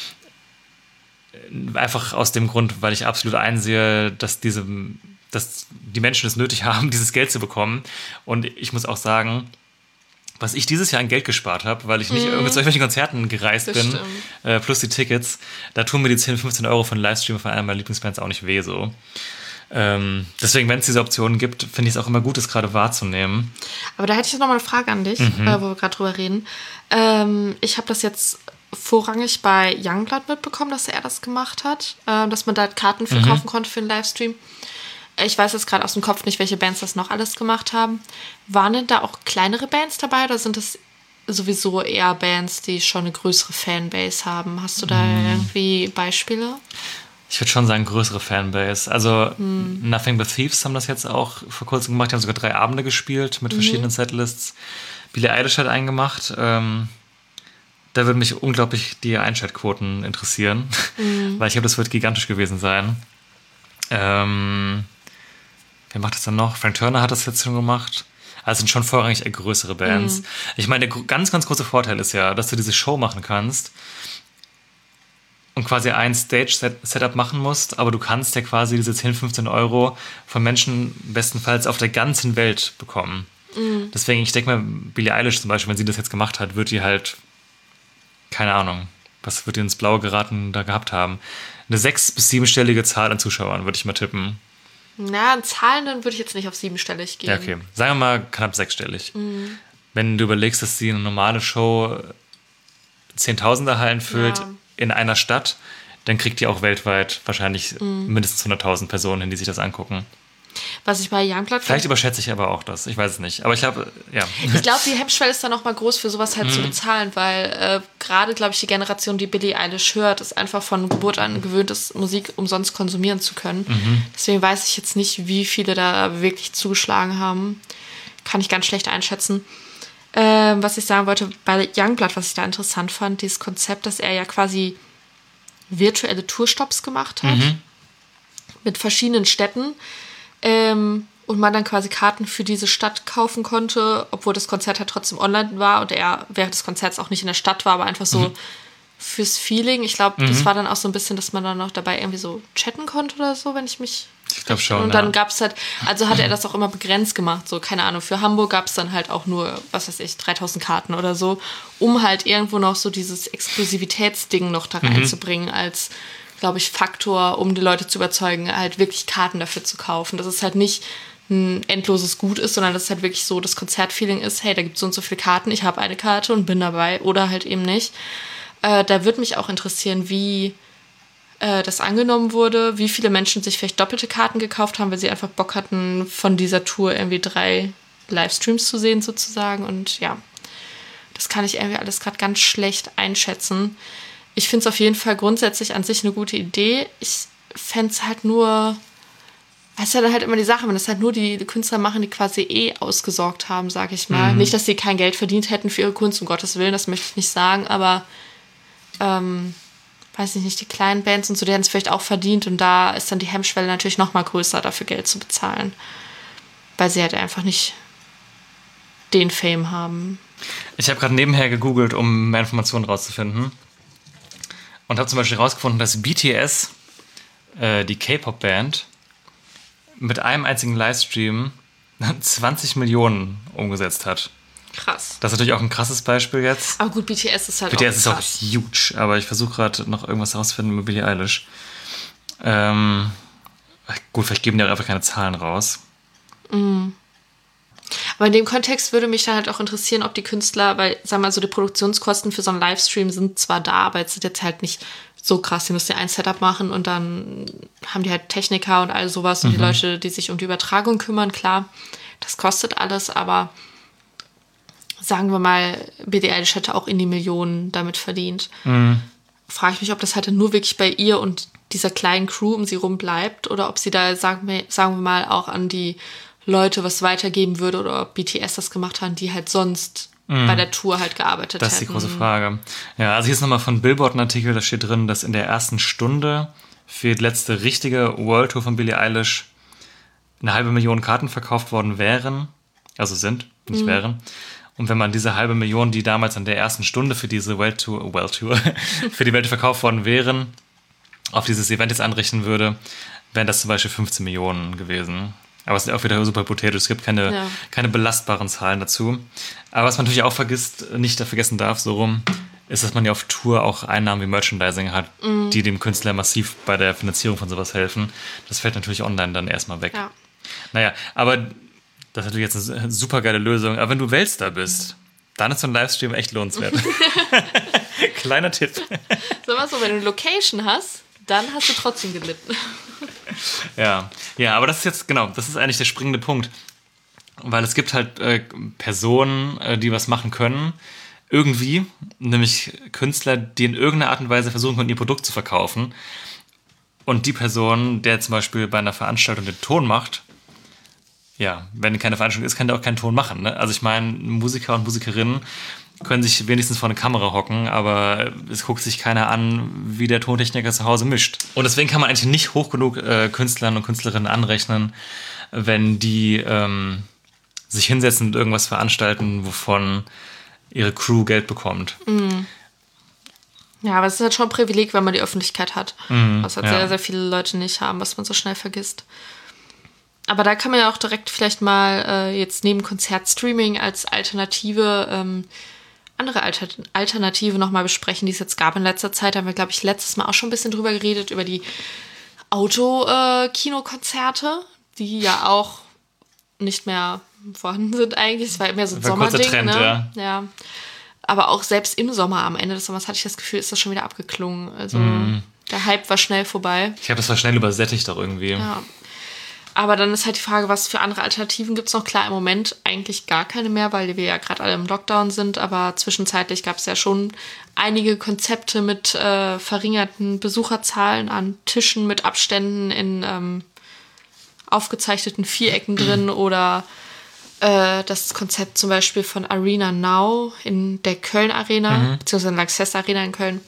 Einfach aus dem Grund, weil ich absolut einsehe, dass diese, dass die Menschen es nötig haben, dieses Geld zu bekommen. Und ich muss auch sagen, was ich dieses Jahr an Geld gespart habe, weil ich nicht mm. zu irgendwelchen Konzerten gereist das bin, äh, plus die Tickets, da tun mir die zehn, fünfzehn Euro von Livestream von einer meiner Lieblingsbands auch nicht weh. So. Ähm, deswegen, wenn es diese Optionen gibt, finde ich es auch immer gut, das gerade wahrzunehmen. Aber da hätte ich noch mal eine Frage an dich, mhm. äh, wo wir gerade drüber reden. Ähm, ich habe das jetzt vorrangig bei Youngblood mitbekommen, dass er das gemacht hat, äh, dass man da Karten für mhm. kaufen konnte für einen Livestream. Ich weiß jetzt gerade aus dem Kopf nicht, welche Bands das noch alles gemacht haben. Waren denn da auch kleinere Bands dabei oder sind das sowieso eher Bands, die schon eine größere Fanbase haben? Hast du da mm. irgendwie Beispiele? Ich würde schon sagen, größere Fanbase. Also mm. Nothing But Thieves haben das jetzt auch vor kurzem gemacht. Die haben sogar drei Abende gespielt mit verschiedenen mm. Setlists. Billie Eilish hat einen gemacht. Ähm, da würden mich unglaublich die Einschaltquoten interessieren, mm. weil ich glaube, das wird gigantisch gewesen sein. Ähm... Wer macht das dann noch? Frank Turner hat das jetzt schon gemacht. Also sind schon vorrangig eher größere Bands. Mhm. Ich meine, der ganz, ganz große Vorteil ist ja, dass du diese Show machen kannst und quasi ein Stage-Setup machen musst, aber du kannst ja quasi diese zehn, fünfzehn Euro von Menschen bestenfalls auf der ganzen Welt bekommen. Mhm. Deswegen, ich denke mal, Billie Eilish zum Beispiel, wenn sie das jetzt gemacht hat, wird die halt, keine Ahnung, was wird die ins Blaue geraten da gehabt haben? Eine sechs- bis siebenstellige Zahl an Zuschauern, würde ich mal tippen. Na, an Zahlen dann würde ich jetzt nicht auf siebenstellig gehen. Ja, okay. Sagen wir mal knapp sechsstellig. Mhm. Wenn du überlegst, dass sie eine normale Show Zehntausender Hallen füllt ja. in einer Stadt, dann kriegt die auch weltweit wahrscheinlich mhm. mindestens hunderttausend Personen hin, die sich das angucken. Was ich bei Youngblood... Vielleicht überschätze ich aber auch das. Ich weiß es nicht. Aber ich glaube, ja. Ich glaube, die Hemmschwelle ist dann noch mal groß für sowas halt mm. zu bezahlen, weil äh, gerade, glaube ich, die Generation, die Billie Eilish hört, ist einfach von Geburt an gewöhnt, ist, Musik umsonst konsumieren zu können. Mhm. Deswegen weiß ich jetzt nicht, wie viele da wirklich zugeschlagen haben. Kann ich ganz schlecht einschätzen. Äh, was ich sagen wollte, bei Youngblood, was ich da interessant fand, dieses Konzept, dass er ja quasi virtuelle Tourstops gemacht hat. Mhm. Mit verschiedenen Städten. Ähm, und man dann quasi Karten für diese Stadt kaufen konnte, obwohl das Konzert halt trotzdem online war und er während des Konzerts auch nicht in der Stadt war, aber einfach so mhm. fürs Feeling. Ich glaube, mhm. das war dann auch so ein bisschen, dass man dann noch dabei irgendwie so chatten konnte oder so, wenn ich mich... Ich glaube schon, Und dann ja. gab es halt, also hat er das auch immer begrenzt gemacht, so, keine Ahnung, für Hamburg gab es dann halt auch nur, was weiß ich, dreitausend Karten oder so, um halt irgendwo noch so dieses Exklusivitätsding noch da reinzubringen mhm. als... glaube ich, Faktor, um die Leute zu überzeugen, halt wirklich Karten dafür zu kaufen. Dass es halt nicht ein endloses Gut ist, sondern dass es halt wirklich so das Konzertfeeling ist, hey, da gibt es so und so viele Karten, ich habe eine Karte und bin dabei oder halt eben nicht. Äh, da würde mich auch interessieren, wie äh, das angenommen wurde, wie viele Menschen sich vielleicht doppelte Karten gekauft haben, weil sie einfach Bock hatten, von dieser Tour irgendwie drei Livestreams zu sehen sozusagen. Und ja, das kann ich irgendwie alles gerade ganz schlecht einschätzen. Ich finde es auf jeden Fall grundsätzlich an sich eine gute Idee. Ich fände es halt nur, das ist ja dann halt immer die Sache, wenn das halt nur die, die Künstler machen, die quasi eh ausgesorgt haben, sage ich mal. Mhm. Nicht, dass sie kein Geld verdient hätten für ihre Kunst, um Gottes Willen, das möchte ich nicht sagen, aber ähm, weiß ich nicht, die kleinen Bands und so, die hätten es vielleicht auch verdient und da ist dann die Hemmschwelle natürlich noch mal größer, dafür Geld zu bezahlen, weil sie halt einfach nicht den Fame haben. Ich habe gerade nebenher gegoogelt, um mehr Informationen rauszufinden. Und habe zum Beispiel herausgefunden, dass B T S, äh, die K-Pop-Band, mit einem einzigen Livestream zwanzig Millionen umgesetzt hat. Krass. Das ist natürlich auch ein krasses Beispiel jetzt. Aber gut, B T S ist halt B T S auch ist krass. auch huge, aber ich versuche gerade noch irgendwas herauszufinden mit Billie Eilish. Ähm, gut, vielleicht geben die auch einfach keine Zahlen raus. Mm. Aber in dem Kontext würde mich dann halt auch interessieren, ob die Künstler, weil, sagen wir mal so, die Produktionskosten für so einen Livestream sind zwar da, aber jetzt sind jetzt halt nicht so krass. Die müssen ja ein Setup machen und dann haben die halt Techniker und all sowas und Mhm. die Leute, die sich um die Übertragung kümmern, klar, das kostet alles, aber sagen wir mal, Billie Eilish hätte auch in die Millionen damit verdient. Mhm. Frage ich mich, ob das halt nur wirklich bei ihr und dieser kleinen Crew um sie rum bleibt oder ob sie da, sagen wir, sagen wir mal, auch an die Leute was weitergeben würde oder ob B T S das gemacht haben, die halt sonst mm. bei der Tour halt gearbeitet Das ist hätten. die große Frage. Ja, also hier ist nochmal von Billboard ein Artikel, da steht drin, dass in der ersten Stunde für die letzte richtige World Tour von Billie Eilish eine halbe Million Karten verkauft worden wären, also sind, nicht mm. wären. Und wenn man diese halbe Million, die damals in der ersten Stunde für diese World Tour, World Tour für die Welt verkauft worden wären, auf dieses Event jetzt anrechnen würde, wären das zum Beispiel fünfzehn Millionen gewesen. Aber es ist auch wieder super hypothetisch. Es gibt keine, ja. keine belastbaren Zahlen dazu. Aber was man natürlich auch vergisst, nicht vergessen darf, so rum, ist, dass man ja auf Tour auch Einnahmen wie Merchandising hat, mm. die dem Künstler massiv bei der Finanzierung von sowas helfen. Das fällt natürlich online dann erstmal weg. Ja. Naja, aber das ist natürlich jetzt eine super geile Lösung. Aber wenn du Weltstar bist, dann ist so ein Livestream echt lohnenswert. Kleiner Tipp. Sag mal so, wenn du eine Location hast, dann hast du trotzdem gelitten. Ja, ja, aber das ist jetzt, genau, das ist eigentlich der springende Punkt. Weil es gibt halt äh, Personen, äh, die was machen können, irgendwie, nämlich Künstler, die in irgendeiner Art und Weise versuchen können, ihr Produkt zu verkaufen. Und die Person, der zum Beispiel bei einer Veranstaltung den Ton macht, ja, wenn keine Veranstaltung ist, kann der auch keinen Ton machen. Ne? Also ich meine, Musiker und Musikerinnen können sich wenigstens vor eine Kamera hocken, aber es guckt sich keiner an, wie der Tontechniker zu Hause mischt. Und deswegen kann man eigentlich nicht hoch genug äh, Künstlern und Künstlerinnen anrechnen, wenn die ähm, sich hinsetzen und irgendwas veranstalten, wovon ihre Crew Geld bekommt. Mhm. Ja, aber es ist halt schon ein Privileg, wenn man die Öffentlichkeit hat. Mhm, was halt ja. sehr, sehr viele Leute nicht haben, was man so schnell vergisst. Aber da kann man ja auch direkt vielleicht mal äh, jetzt neben Konzertstreaming als Alternative ähm, andere Alter- Alternative nochmal besprechen, die es jetzt gab in letzter Zeit. Da haben wir, glaube ich, letztes Mal auch schon ein bisschen drüber geredet, über die Auto-Kinokonzerte, äh, die ja auch nicht mehr vorhanden sind eigentlich. Es war mehr so ein Sommerding. Trend, ne? ja. ja. Aber auch selbst im Sommer, am Ende des Sommers, hatte ich das Gefühl, ist das schon wieder abgeklungen. Also mm. der Hype war schnell vorbei. Ich glaube, das war schnell übersättigt auch irgendwie. Ja. Aber dann ist halt die Frage, was für andere Alternativen gibt es noch? Klar, im Moment eigentlich gar keine mehr, weil wir ja gerade alle im Lockdown sind. Aber zwischenzeitlich gab es ja schon einige Konzepte mit äh, verringerten Besucherzahlen an Tischen mit Abständen in ähm, aufgezeichneten Vierecken drin oder äh, das Konzept zum Beispiel von Arena Now in der Köln Arena, mhm. beziehungsweise in der Lanxess Arena in Köln.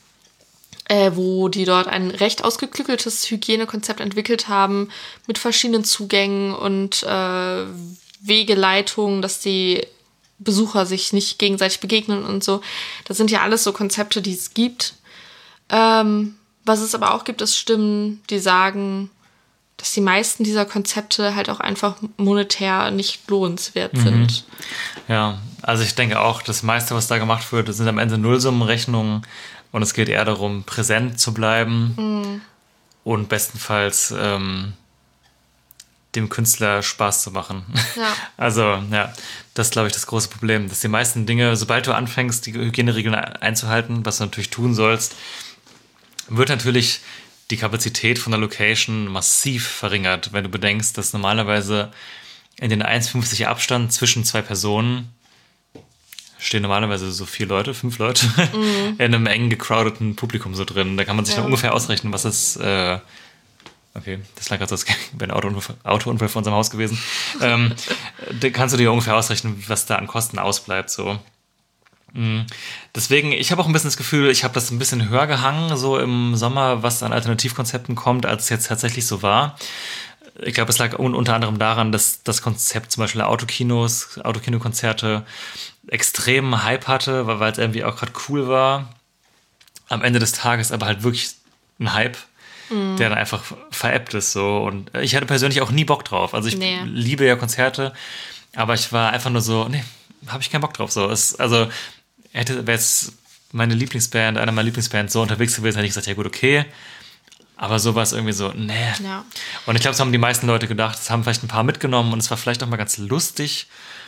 Äh, wo die dort ein recht ausgeklügeltes Hygienekonzept entwickelt haben mit verschiedenen Zugängen und äh, Wegeleitungen, dass die Besucher sich nicht gegenseitig begegnen und so. Das sind ja alles so Konzepte, die es gibt. Ähm, was es aber auch gibt, ist Stimmen, die sagen, dass die meisten dieser Konzepte halt auch einfach monetär nicht lohnenswert mhm. sind. Ja, also ich denke auch, das meiste, was da gemacht wird, das sind am Ende Nullsummenrechnungen. Und es geht eher darum, präsent zu bleiben mhm. und bestenfalls ähm, dem Künstler Spaß zu machen. Ja. Also, ja, das ist, glaube ich, das große Problem, dass die meisten Dinge, sobald du anfängst, die Hygieneregeln einzuhalten, was du natürlich tun sollst, wird natürlich die Kapazität von der Location massiv verringert, wenn du bedenkst, dass normalerweise in den eins Komma fünfzig Abstand zwischen zwei Personen stehen normalerweise so vier Leute, fünf Leute mhm. in einem eng gecrowdeten Publikum so drin. Da kann man sich ja. dann ungefähr ausrechnen, was ist, äh, okay, das lag gerade so, als wäre ein Autounfall, Autounfall vor unserem Haus gewesen. ähm, da kannst du dir ungefähr ausrechnen, was da an Kosten ausbleibt, so. Mhm. Deswegen, ich habe auch ein bisschen das Gefühl, ich habe das ein bisschen höher gehangen, so im Sommer, was an Alternativkonzepten kommt, als es jetzt tatsächlich so war. Ich glaube, es lag un- unter anderem daran, dass das Konzept zum Beispiel der Autokinos, Autokinokonzerte extremen Hype hatte, weil es irgendwie auch gerade cool war. Am Ende des Tages aber halt wirklich ein Hype, mm. der dann einfach veräppt ist. So. Und ich hatte persönlich auch nie Bock drauf. Also ich nee. liebe ja Konzerte, aber ich war einfach nur so, nee, habe ich keinen Bock drauf. So. Es, also, hätte, wäre jetzt meine Lieblingsband, einer meiner Lieblingsbands so unterwegs gewesen, hätte ich gesagt, ja gut, okay. Aber sowas irgendwie so, nee. Ja. Und ich glaube, das haben die meisten Leute gedacht, das haben vielleicht ein paar mitgenommen und es war vielleicht auch mal ganz lustig.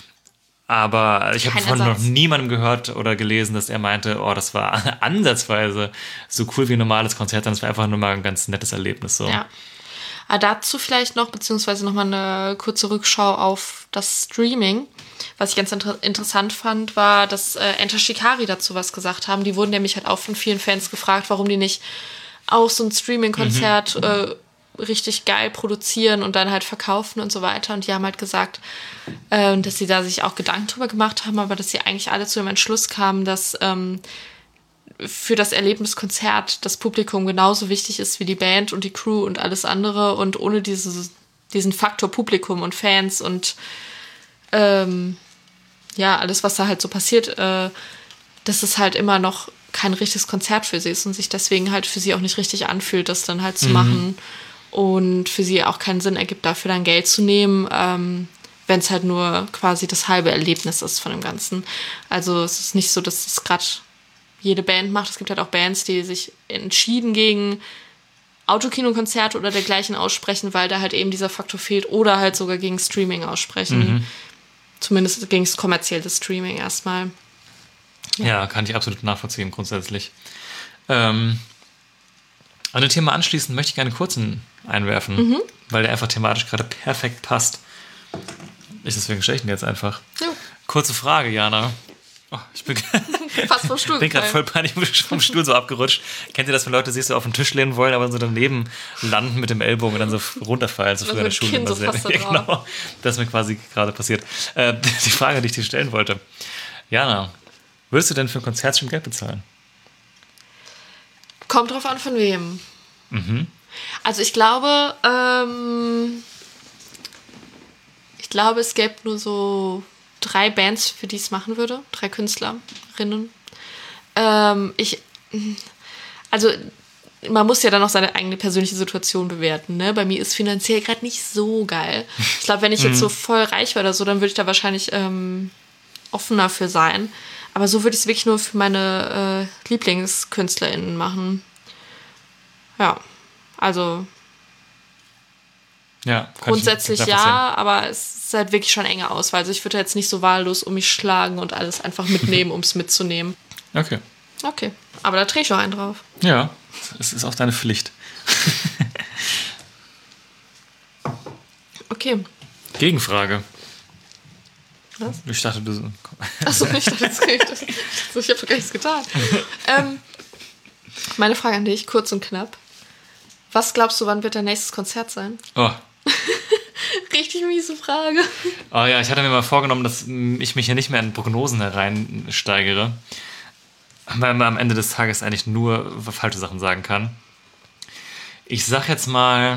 Aber ich habe von noch niemandem gehört oder gelesen, dass er meinte, oh, das war ansatzweise so cool wie ein normales Konzert, sondern es war einfach nur mal ein ganz nettes Erlebnis. So. Ja. Aber dazu vielleicht noch, beziehungsweise nochmal eine kurze Rückschau auf das Streaming. Was ich ganz inter- interessant fand, war, dass äh, Enter Shikari dazu was gesagt haben. Die wurden nämlich halt auch von vielen Fans gefragt, warum die nicht auch so ein Streaming-Konzert mhm. äh, richtig geil produzieren und dann halt verkaufen und so weiter. Und die haben halt gesagt, äh, dass sie da sich auch Gedanken drüber gemacht haben, aber dass sie eigentlich alle zu dem Entschluss kamen, dass ähm, für das Erlebniskonzert das Publikum genauso wichtig ist wie die Band und die Crew und alles andere. Und ohne dieses, diesen Faktor Publikum und Fans und ähm, ja, alles, was da halt so passiert, äh, dass es halt immer noch kein richtiges Konzert für sie ist und sich deswegen halt für sie auch nicht richtig anfühlt, das dann halt zu mhm. machen. Und für sie auch keinen Sinn ergibt, dafür dann Geld zu nehmen, ähm, wenn es halt nur quasi das halbe Erlebnis ist von dem Ganzen. Also es ist nicht so, dass es gerade jede Band macht. Es gibt halt auch Bands, die sich entschieden gegen Autokinokonzerte oder dergleichen aussprechen, weil da halt eben dieser Faktor fehlt, oder halt sogar gegen Streaming aussprechen. Mhm. Zumindest gegen das kommerzielle Streaming erstmal. Ja. ja, kann ich absolut nachvollziehen, grundsätzlich. Ähm, an das Thema anschließend möchte ich gerne einen kurzen einwerfen, mhm. weil der einfach thematisch gerade perfekt passt. Ich deswegen stelle ich ihn jetzt einfach. Ja. Kurze Frage, Jana. Oh, ich bin fast vom Stuhl. bin gerade voll peinlich vom Stuhl so abgerutscht. Kennt ihr das, wenn Leute sich so auf den Tisch lehnen wollen, aber so daneben landen mit dem Ellbogen und dann so runterfallen, so früher in der Schule immer so sehr. Ja, genau. Das ist mir quasi gerade passiert. Äh, die Frage, die ich dir stellen wollte. Jana, würdest du denn für ein Konzert schon Geld bezahlen? Kommt drauf an, von wem. Mhm. Also ich glaube, ähm, ich glaube, es gäbe nur so drei Bands, für die ich es machen würde. Drei Künstlerinnen. Ähm, ich, also man muss ja dann auch seine eigene persönliche Situation bewerten. Ne? Bei mir ist finanziell gerade nicht so geil. Ich glaube, wenn ich jetzt so voll reich wäre oder so, dann würde ich da wahrscheinlich ähm, offener für sein. Aber so würde ich es wirklich nur für meine äh, LieblingskünstlerInnen machen. Ja, also ja, grundsätzlich ich, ja, aber es ist halt wirklich schon enge Auswahl. Also ich würde jetzt nicht so wahllos um mich schlagen und alles einfach mitnehmen, um es mitzunehmen. Okay. Okay, aber da drehe ich auch einen drauf. Ja, es ist auch deine Pflicht. Okay. Gegenfrage. Was? Ich dachte, du... Achso, ich dachte, das geht. Ich habe doch gar nichts getan. ähm, meine Frage an dich, kurz und knapp. Was glaubst du, wann wird dein nächstes Konzert sein? Oh. Richtig miese Frage. Oh ja, ich hatte mir mal vorgenommen, dass ich mich hier nicht mehr in Prognosen hereinsteigere, weil man am Ende des Tages eigentlich nur falsche Sachen sagen kann. Ich sag jetzt mal...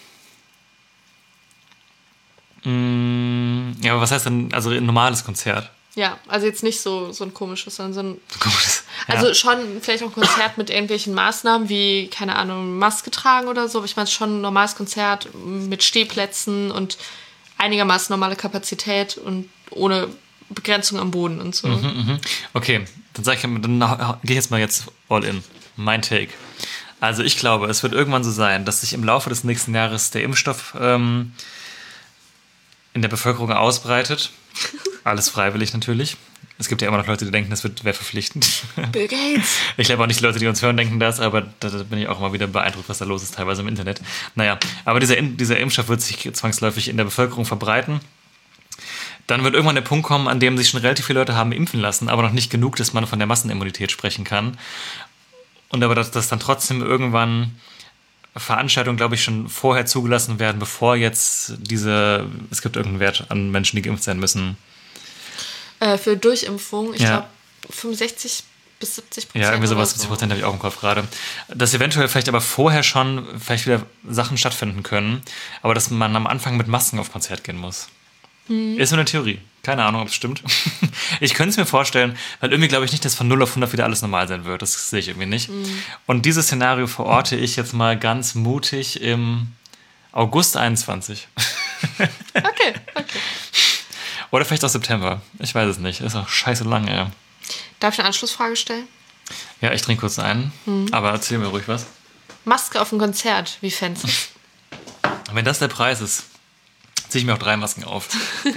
Mh, ja, aber was heißt denn, also ein normales Konzert? Ja, also jetzt nicht so, so ein komisches, sondern so ein... Komisches, ja. Also schon vielleicht auch ein Konzert mit irgendwelchen Maßnahmen, wie, keine Ahnung, Maske tragen oder so. Aber ich meine schon ein normales Konzert mit Stehplätzen und einigermaßen normale Kapazität und ohne Begrenzung am Boden und so. Mhm, mh. Okay, dann sag ich, dann gehe ich jetzt mal jetzt all in. Mein Take. Also ich glaube, es wird irgendwann so sein, dass sich im Laufe des nächsten Jahres der Impfstoff ähm, in der Bevölkerung ausbreitet. Alles freiwillig natürlich. Es gibt ja immer noch Leute, die denken, das wäre verpflichtend. Bill Gates. Ich glaube auch nicht, die Leute, die uns hören, denken das, aber da, da bin ich auch immer wieder beeindruckt, was da los ist, teilweise im Internet. Naja, aber dieser, dieser Impfstoff wird sich zwangsläufig in der Bevölkerung verbreiten. Dann wird irgendwann der Punkt kommen, an dem sich schon relativ viele Leute haben impfen lassen, aber noch nicht genug, dass man von der Massenimmunität sprechen kann. Und aber, dass, dass dann trotzdem irgendwann Veranstaltungen, glaube ich, schon vorher zugelassen werden, bevor jetzt diese, es gibt irgendeinen Wert an Menschen, die geimpft sein müssen. Äh, für Durchimpfung, ich ja. glaube fünfundsechzig bis siebzig Prozent. Ja, irgendwie sowas, so. siebzig Prozent habe ich auch im Kopf gerade. Dass eventuell vielleicht aber vorher schon vielleicht wieder Sachen stattfinden können, aber dass man am Anfang mit Masken auf Konzert gehen muss. Hm. Ist nur eine Theorie. Keine Ahnung, ob es stimmt. Ich könnte es mir vorstellen, weil irgendwie glaube ich nicht, dass von null auf hundert wieder alles normal sein wird. Das sehe ich irgendwie nicht. Mhm. Und dieses Szenario verorte ich jetzt mal ganz mutig im August einundzwanzig. Okay, okay. Oder vielleicht auch September. Ich weiß es nicht. Ist auch scheiße lang, ey. Darf ich eine Anschlussfrage stellen? Ja, ich trinke kurz ein. Hm. Aber erzähl mir ruhig was. Maske auf dem Konzert, wie fändest du? Wenn das der Preis ist, ziehe ich mir auch drei Masken auf.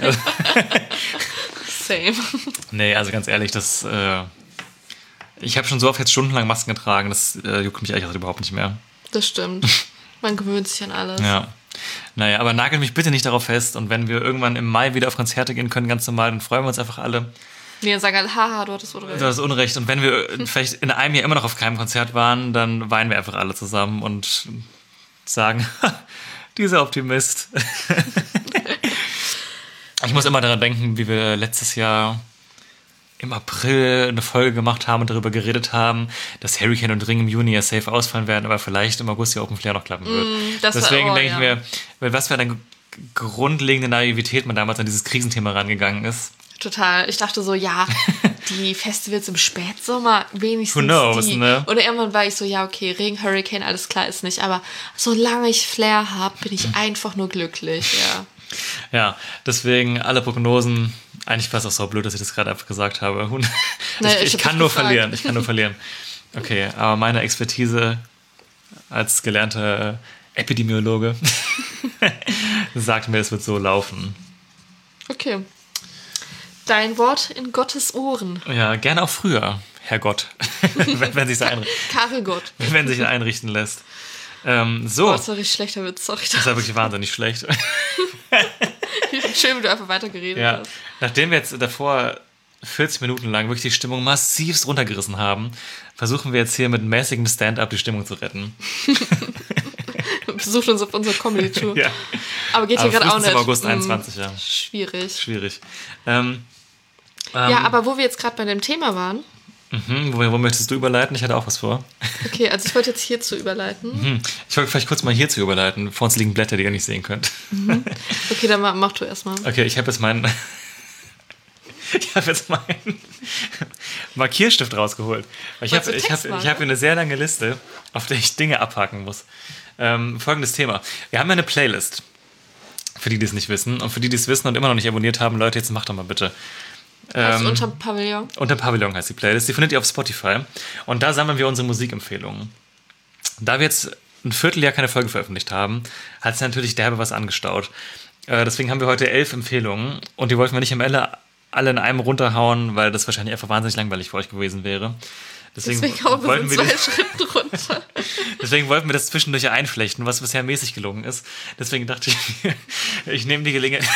Same. Nee, also ganz ehrlich, das... Äh, ich habe schon so oft jetzt stundenlang Masken getragen, das äh, juckt mich eigentlich überhaupt nicht mehr. Das stimmt. Man gewöhnt sich an alles. Ja. Naja, aber nagelt mich bitte nicht darauf fest. Und wenn wir irgendwann im Mai wieder auf Konzerte gehen können, ganz normal, dann freuen wir uns einfach alle. Nee, dann sagen alle, haha, du hattest Unrecht. Du hattest Unrecht. Und wenn wir vielleicht in einem Jahr immer noch auf keinem Konzert waren, dann weinen wir einfach alle zusammen und sagen, dieser Optimist. Ich muss immer daran denken, wie wir letztes Jahr im April eine Folge gemacht haben und darüber geredet haben, dass Hurricane und Ring im Juni ja safe ausfallen werden, aber vielleicht im August die Open Flair noch klappen wird. Mm, das Deswegen war, oh, denke ja. ich mir, was für eine grundlegende Naivität man damals an dieses Krisenthema rangegangen ist. Total. Ich dachte so, ja, die Festivals im Spätsommer, wenigstens Who knows, die. ne? Oder irgendwann war ich so, ja, okay, Regen, Hurricane, alles klar, ist nicht. Aber solange ich Flair habe, bin ich einfach nur glücklich, ja. Ja, deswegen alle Prognosen, eigentlich war es auch so blöd, dass ich das gerade einfach gesagt habe. Naja, ich, ich ich hab kann dich nur gefragt. verlieren, ich kann nur verlieren. Okay, aber meine Expertise als gelernter Epidemiologe sagt mir, es wird so laufen. Okay. Dein Wort in Gottes Ohren. Ja, gerne auch früher, Herr Gott, wenn, wenn sich einrichten, Karel Gott. wenn sich einrichten lässt. Ähm, so, Oh, das das war richtig schlechter Witz, sorry. ist ja wirklich wahnsinnig schlecht. Schön, wie du einfach weiter geredet Ja, hast. nachdem wir jetzt davor vierzig Minuten lang wirklich die Stimmung massivst runtergerissen haben, versuchen wir jetzt hier mit mäßigem Stand-up die Stimmung zu retten. Besucht uns auf unserer Comedy-Tour. Ja. Aber geht hier Aber gerade auch nicht. August Hm, einundzwanzig, ja. Schwierig. Schwierig. Ähm, ähm, Ja, aber wo wir jetzt gerade bei dem Thema waren. mh, wo, wo möchtest du überleiten? Ich hatte auch was vor. Okay, also ich wollte jetzt hierzu überleiten. Hm, ich wollte vielleicht kurz mal hierzu überleiten. Vor uns liegen Blätter, die ihr nicht sehen könnt. Okay, dann mach, mach du erstmal. Okay, ich habe jetzt meinen... Ich habe jetzt meinen Markierstift rausgeholt. Ich habe Wolltest du ich hab, Textmarker? ich hab hier eine sehr lange Liste, auf der ich Dinge abhaken muss. Ähm, folgendes Thema. Wir haben ja eine Playlist. Für die, die es nicht wissen. Und für die, die es wissen und immer noch nicht abonniert haben, Leute, jetzt macht doch mal bitte. Also Ähm, unterm Pavillon. Unter Pavillon heißt die Playlist. Die findet ihr auf Spotify. Und da sammeln wir unsere Musikempfehlungen. Da wir jetzt ein Vierteljahr keine Folge veröffentlicht haben, hat es natürlich derbe was angestaut. Äh, deswegen haben wir heute elf Empfehlungen. Und die wollten wir nicht am Ende alle in einem runterhauen, weil das wahrscheinlich einfach wahnsinnig langweilig für euch gewesen wäre. Deswegen, Deswegen hauen wir wollten so wir zwei das, Schritten runter. deswegen wollten wir das zwischendurch einflechten, was bisher mäßig gelungen ist. Deswegen dachte ich mir, ich nehme die Gelegenheit.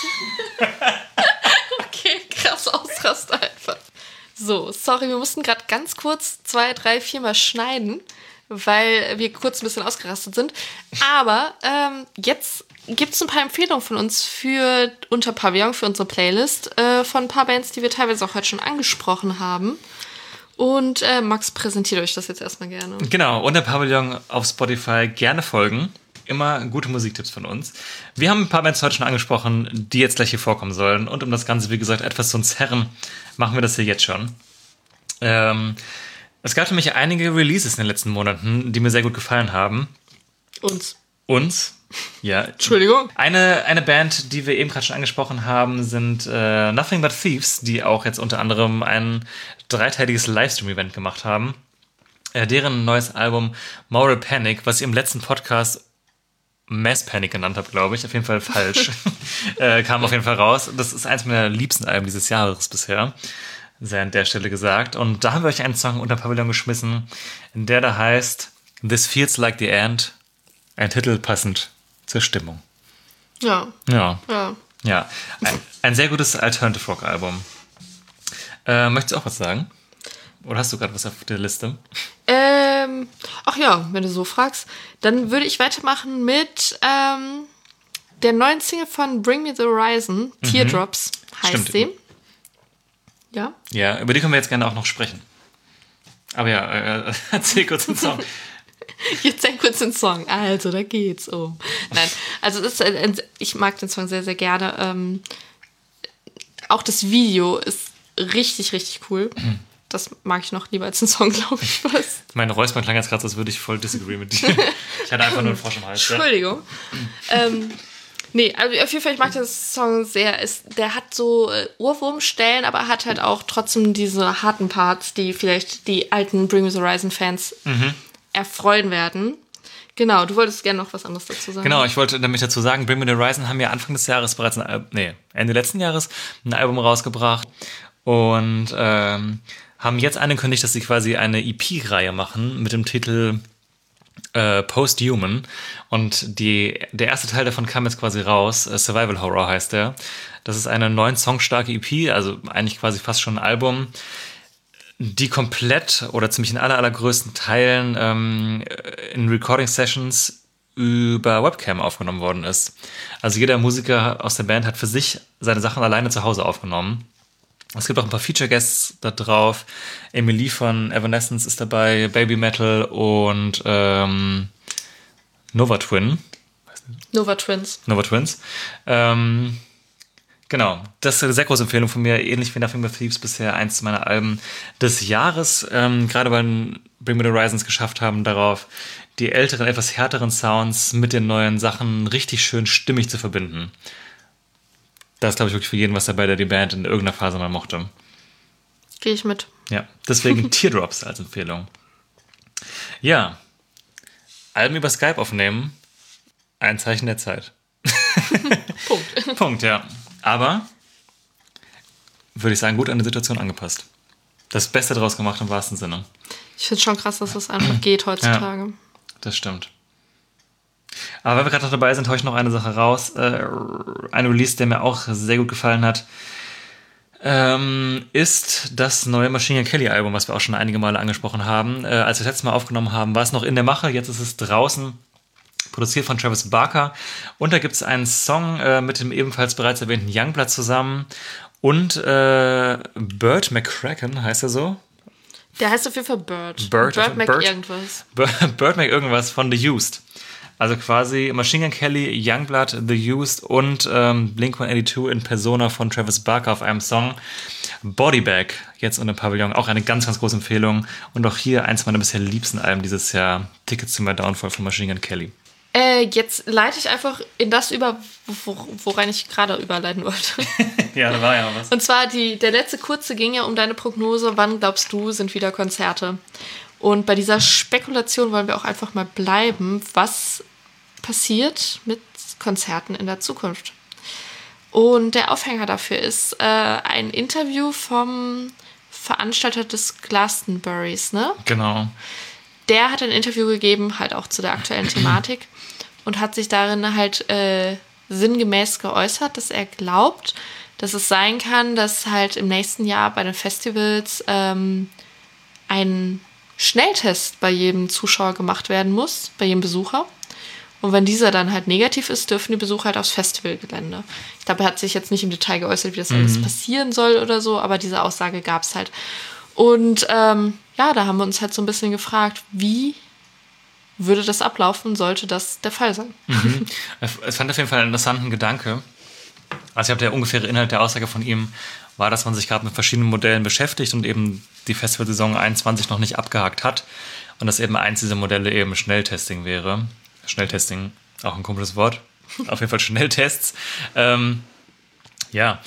Okay, krass Ausraster einfach. So, sorry, wir mussten gerade ganz kurz zwei, drei, viermal schneiden, weil wir kurz ein bisschen ausgerastet sind. Aber ähm, jetzt gibt es ein paar Empfehlungen von uns für unter Pavillon, für unsere Playlist, äh, von ein paar Bands, die wir teilweise auch heute schon angesprochen haben. Und äh, Max präsentiert euch das jetzt erstmal gerne. Genau, unter Pavillon auf Spotify gerne folgen. Immer gute Musiktipps von uns. Wir haben ein paar Bands heute schon angesprochen, die jetzt gleich hier vorkommen sollen. Und um das Ganze, wie gesagt, etwas zu uns herren, machen wir das hier jetzt schon. Ähm, es gab für mich einige Releases in den letzten Monaten, die mir sehr gut gefallen haben. Uns. Uns? Ja. Entschuldigung. Eine, eine Band, die wir eben gerade schon angesprochen haben, sind äh, Nothing But Thieves, die auch jetzt unter anderem ein dreiteiliges Livestream-Event gemacht haben. Äh, deren neues Album Moral Panic, was ich im letzten Podcast Mass Panic genannt habe, glaube ich. Auf jeden Fall falsch. äh, kam auf jeden Fall raus. Das ist eins meiner liebsten Alben dieses Jahres bisher. Sei an der Stelle gesagt. Und da haben wir euch einen Song unter Pavillon geschmissen, der da heißt This Feels Like the End. Ein Titel passend zur Stimmung. Ja. Ja. Ja. Ja. Ein, ein sehr gutes Alternative Rock Album. Äh, möchtest du auch was sagen? Oder hast du gerade was auf der Liste? Ähm, ach ja, wenn du so fragst. Dann würde ich weitermachen mit ähm, der neuen Single von Bring Me the Horizon, mhm. Teardrops heißt Stimmt. sie. Ja. Ja, über die können wir jetzt gerne auch noch sprechen. Aber ja, äh, erzähl kurz den Song. Jetzt ein kurz den Song. Also, da geht's um. Nein, also das ist ein, ich mag den Song sehr, sehr gerne. Ähm, auch das Video ist richtig, richtig cool. Das mag ich noch lieber als den Song, glaube ich. Was. Mein Räuspern klang jetzt gerade, als würde ich voll disagree mit dir. Ich hatte einfach nur einen Frosch im Hals. Entschuldigung. ähm, Nee, also auf jeden Fall, ich mag den Song sehr. Ist, der hat so äh, Ohrwurmstellen, aber hat halt auch trotzdem diese harten Parts, die vielleicht die alten Bring Me the Horizon-Fans mhm. erfreuen werden. Genau, du wolltest gerne noch was anderes dazu sagen. Genau, ich wollte damit dazu sagen, Bring Me the Horizon haben ja Anfang des Jahres bereits, ein Al- nee, Ende letzten Jahres ein Album rausgebracht und ähm, haben jetzt angekündigt, dass sie quasi eine E P-Reihe machen mit dem Titel äh, Post-Human. Und die, der erste Teil davon kam jetzt quasi raus. Äh, Survival Horror heißt der. Das ist eine neun Song starke E P, also eigentlich quasi fast schon ein Album, die komplett oder ziemlich in aller, allergrößten Teilen ähm, in Recording-Sessions über Webcam aufgenommen worden ist. Also jeder Musiker aus der Band hat für sich seine Sachen alleine zu Hause aufgenommen. Es gibt auch ein paar Feature-Guests da drauf. Emily von Evanescence ist dabei, Baby Metal und ähm, Nova Twin. Nova Twins. Nova Twins. Ähm, genau, das ist eine sehr große Empfehlung von mir. Ähnlich wie Nothing But Thieves bisher eins meiner Alben des Jahres. Ähm, gerade weil Bring Me The Horizons geschafft haben, darauf die älteren, etwas härteren Sounds mit den neuen Sachen richtig schön stimmig zu verbinden. Das ist, glaube ich, wirklich für jeden was dabei, der die Band in irgendeiner Phase mal mochte. Gehe ich mit. Ja, deswegen Teardrops als Empfehlung. Ja, Alben über Skype aufnehmen, ein Zeichen der Zeit. Punkt. Punkt, ja. Aber, würde ich sagen, gut an die Situation angepasst. Das Beste draus gemacht im wahrsten Sinne. Ich finde es schon krass, dass das einfach geht heutzutage. Ja, das stimmt. Aber weil wir gerade noch dabei sind, haue ich noch eine Sache raus. Äh, ein Release, der mir auch sehr gut gefallen hat, ähm, ist das neue Machine Gun Kelly Album, was wir auch schon einige Male angesprochen haben. Äh, als wir das letzte Mal aufgenommen haben, war es noch in der Mache. Jetzt ist es draußen, produziert von Travis Barker. Und da gibt es einen Song äh, mit dem ebenfalls bereits erwähnten Youngblood zusammen. Und äh, Burt McCracken, heißt er so? Der heißt auf jeden Fall Bird. Bird, Bird Mac Bird, irgendwas. Bird Mac irgendwas von The Used. Also quasi Machine Gun Kelly, Youngblood, The Used und ähm, Blink one eighty-two in Persona von Travis Barker auf einem Song. Bodybag, jetzt unter Pavillon, auch eine ganz, ganz große Empfehlung. Und auch hier eins meiner bisher liebsten Alben dieses Jahr, Tickets to My Downfall von Machine Gun Kelly. Äh, jetzt leite ich einfach in das über, wo, worein ich gerade überleiten wollte. Ja, da war ja was. Und zwar, die, der letzte kurze ging ja um deine Prognose, wann glaubst du, sind wieder Konzerte? Und bei dieser Spekulation wollen wir auch einfach mal bleiben, was passiert mit Konzerten in der Zukunft. Und der Aufhänger dafür ist äh, ein Interview vom Veranstalter des Glastonburys, ne? Genau. Der hat ein Interview gegeben, halt auch zu der aktuellen Thematik und hat sich darin halt äh, sinngemäß geäußert, dass er glaubt, dass es sein kann, dass halt im nächsten Jahr bei den Festivals ähm, ein Schnelltest bei jedem Zuschauer gemacht werden muss, bei jedem Besucher. Und wenn dieser dann halt negativ ist, dürfen die Besucher halt aufs Festivalgelände. Ich glaube, er hat sich jetzt nicht im Detail geäußert, wie das mhm. alles passieren soll oder so, aber diese Aussage gab es halt. Und ähm, ja, da haben wir uns halt so ein bisschen gefragt, wie würde das ablaufen, sollte das der Fall sein? Mhm. Ich fand auf jeden Fall einen interessanten Gedanke. Also ich habe der ungefähre Inhalt der Aussage von ihm war, dass man sich gerade mit verschiedenen Modellen beschäftigt und eben die Festivalsaison einundzwanzig noch nicht abgehakt hat und dass eben eins dieser Modelle eben Schnelltesting wäre. Schnelltesting, auch ein komisches Wort. Auf jeden Fall Schnelltests. Ähm, ja.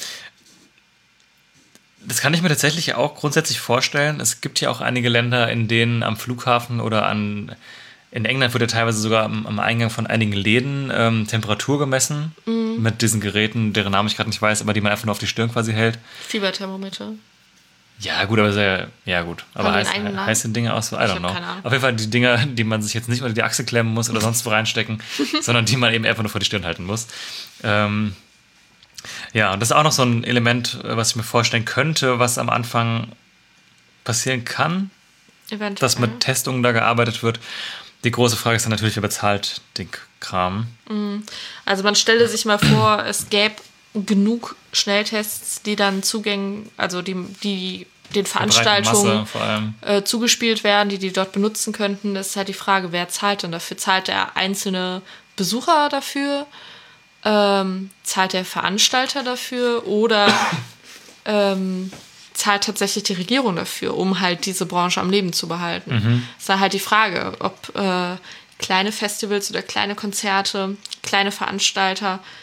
Das kann ich mir tatsächlich auch grundsätzlich vorstellen. Es gibt ja auch einige Länder, in denen am Flughafen oder an, in England wird ja teilweise sogar am, am Eingang von einigen Läden ähm, Temperatur gemessen mhm. mit diesen Geräten, deren Namen ich gerade nicht weiß, aber die man einfach nur auf die Stirn quasi hält. Fieberthermometer. Ja, gut, aber sehr, ja gut. Aber heißt, heißt die Dinge auch so, I don't know. Auf jeden Fall die Dinger, die man sich jetzt nicht unter die Achse klemmen muss oder sonst wo reinstecken, sondern die man eben einfach nur vor die Stirn halten muss. Ähm, ja, und das ist auch noch so ein Element, was ich mir vorstellen könnte, was am Anfang passieren kann, eventuell, dass mit Testungen da gearbeitet wird. Die große Frage ist dann natürlich, wer bezahlt den Kram. Also man stelle sich mal vor, es gäbe genug Schnelltests, die dann Zugängen, also die, die den Veranstaltungen äh, zugespielt werden, die die dort benutzen könnten. Das ist halt die Frage, wer zahlt denn dafür? Zahlt der einzelne Besucher dafür? Ähm, zahlt der Veranstalter dafür? Oder ähm, zahlt tatsächlich die Regierung dafür, um halt diese Branche am Leben zu behalten? Mhm. Das ist dann halt die Frage, ob äh, kleine Festivals oder kleine Konzerte, kleine Veranstalter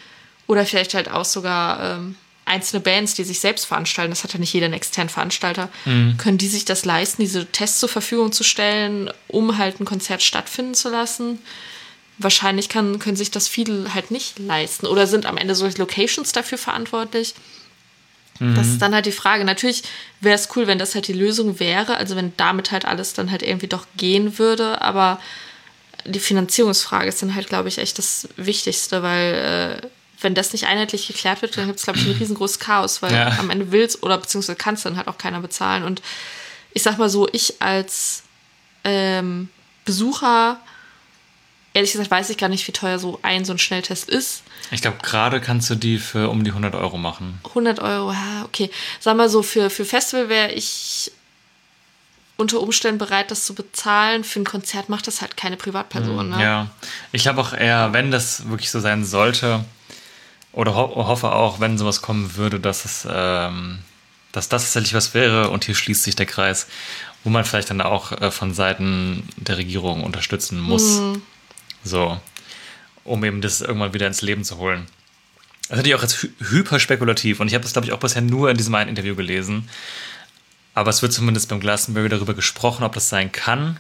Oder vielleicht halt auch sogar ähm, einzelne Bands, die sich selbst veranstalten, das hat ja nicht jeder einen externen Veranstalter, mhm. können die sich das leisten, diese Tests zur Verfügung zu stellen, um halt ein Konzert stattfinden zu lassen? Wahrscheinlich kann, können sich das viele halt nicht leisten oder sind am Ende solche Locations dafür verantwortlich. Mhm. Das ist dann halt die Frage. Natürlich wäre es cool, wenn das halt die Lösung wäre, also wenn damit halt alles dann halt irgendwie doch gehen würde, aber die Finanzierungsfrage ist dann halt, glaube ich, echt das Wichtigste, weil äh, wenn das nicht einheitlich geklärt wird, dann gibt es, glaube ich, ein riesengroßes Chaos, weil ja. am Ende willst oder beziehungsweise kann es dann halt auch keiner bezahlen. Und ich sag mal so, ich als ähm, Besucher, ehrlich gesagt, weiß ich gar nicht, wie teuer so ein so ein Schnelltest ist. Ich glaube, gerade kannst du die für um die hundert Euro machen. hundert Euro, ja, okay. Sag mal so, für, für Festival wäre ich unter Umständen bereit, das zu bezahlen. Für ein Konzert macht das halt keine Privatperson. Mm, ne? Ja, ich glaube auch eher, wenn das wirklich so sein sollte, oder ho- hoffe auch, wenn sowas kommen würde, dass es, ähm, dass das tatsächlich was wäre und hier schließt sich der Kreis, wo man vielleicht dann auch äh, von Seiten der Regierung unterstützen muss. Mm. So, um eben das irgendwann wieder ins Leben zu holen. Das ist natürlich auch jetzt hy- hyper spekulativ und ich habe das, glaube ich, auch bisher nur in diesem einen Interview gelesen. Aber es wird zumindest beim Glastonbury darüber gesprochen, ob das sein kann.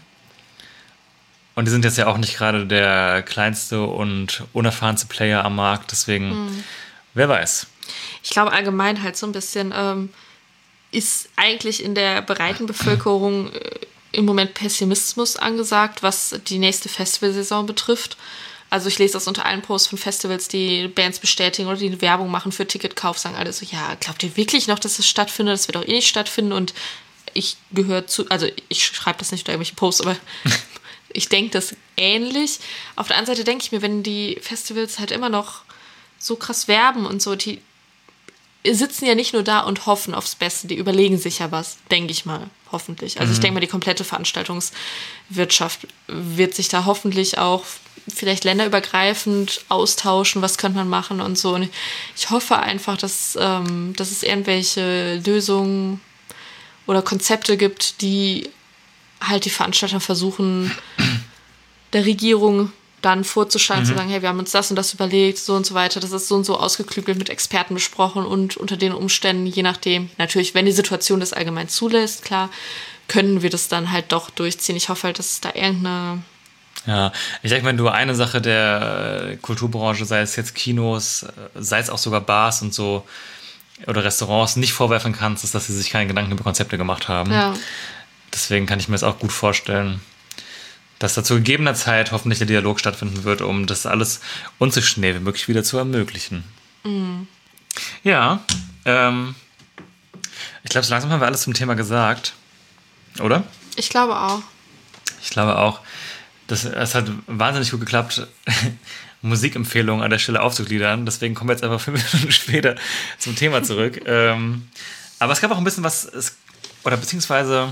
Und die sind jetzt ja auch nicht gerade der kleinste und unerfahrenste Player am Markt, deswegen, mhm. wer weiß. Ich glaube allgemein halt so ein bisschen ähm, ist eigentlich in der breiten Bevölkerung äh, im Moment Pessimismus angesagt, was die nächste Festivalsaison betrifft. Also ich lese das unter allen Posts von Festivals, die Bands bestätigen oder die Werbung machen für Ticketkauf, sagen alle so, ja, glaubt ihr wirklich noch, dass es stattfindet? Das wird auch eh nicht stattfinden. Und ich gehöre zu, also ich schreibe das nicht unter irgendwelche Posts, aber ich denke das ähnlich. Auf der anderen Seite denke ich mir, wenn die Festivals halt immer noch so krass werben und so, die sitzen ja nicht nur da und hoffen aufs Beste, die überlegen sich ja was, denke ich mal, hoffentlich. Also mhm. ich denke mal, die komplette Veranstaltungswirtschaft wird sich da hoffentlich auch vielleicht länderübergreifend austauschen, was könnte man machen und so. Und ich hoffe einfach, dass, ähm, dass es irgendwelche Lösungen oder Konzepte gibt, die halt die Veranstalter versuchen, der Regierung dann vorzuschlagen, mhm. zu sagen, hey, wir haben uns das und das überlegt, so und so weiter. Das ist so und so ausgeklügelt mit Experten besprochen und unter den Umständen, je nachdem, natürlich, wenn die Situation das allgemein zulässt, klar, können wir das dann halt doch durchziehen. Ich hoffe halt, dass es da irgendeine... Ja, ich denke, wenn du eine Sache der Kulturbranche, sei es jetzt Kinos, sei es auch sogar Bars und so oder Restaurants, nicht vorwerfen kannst, ist, dass sie sich keine Gedanken über Konzepte gemacht haben. Ja. Deswegen kann ich mir das auch gut vorstellen, dass da zu gegebener Zeit hoffentlich der Dialog stattfinden wird, um das alles uns so schnell wie möglich wieder zu ermöglichen. Mhm. Ja, ähm, ich glaube, so langsam haben wir alles zum Thema gesagt, oder? Ich glaube auch. Ich glaube auch. Das, das hat wahnsinnig gut geklappt, Musikempfehlungen an der Stelle aufzugliedern. Deswegen kommen wir jetzt einfach fünf Minuten später zum Thema zurück. ähm, aber es gab auch ein bisschen was, es, oder beziehungsweise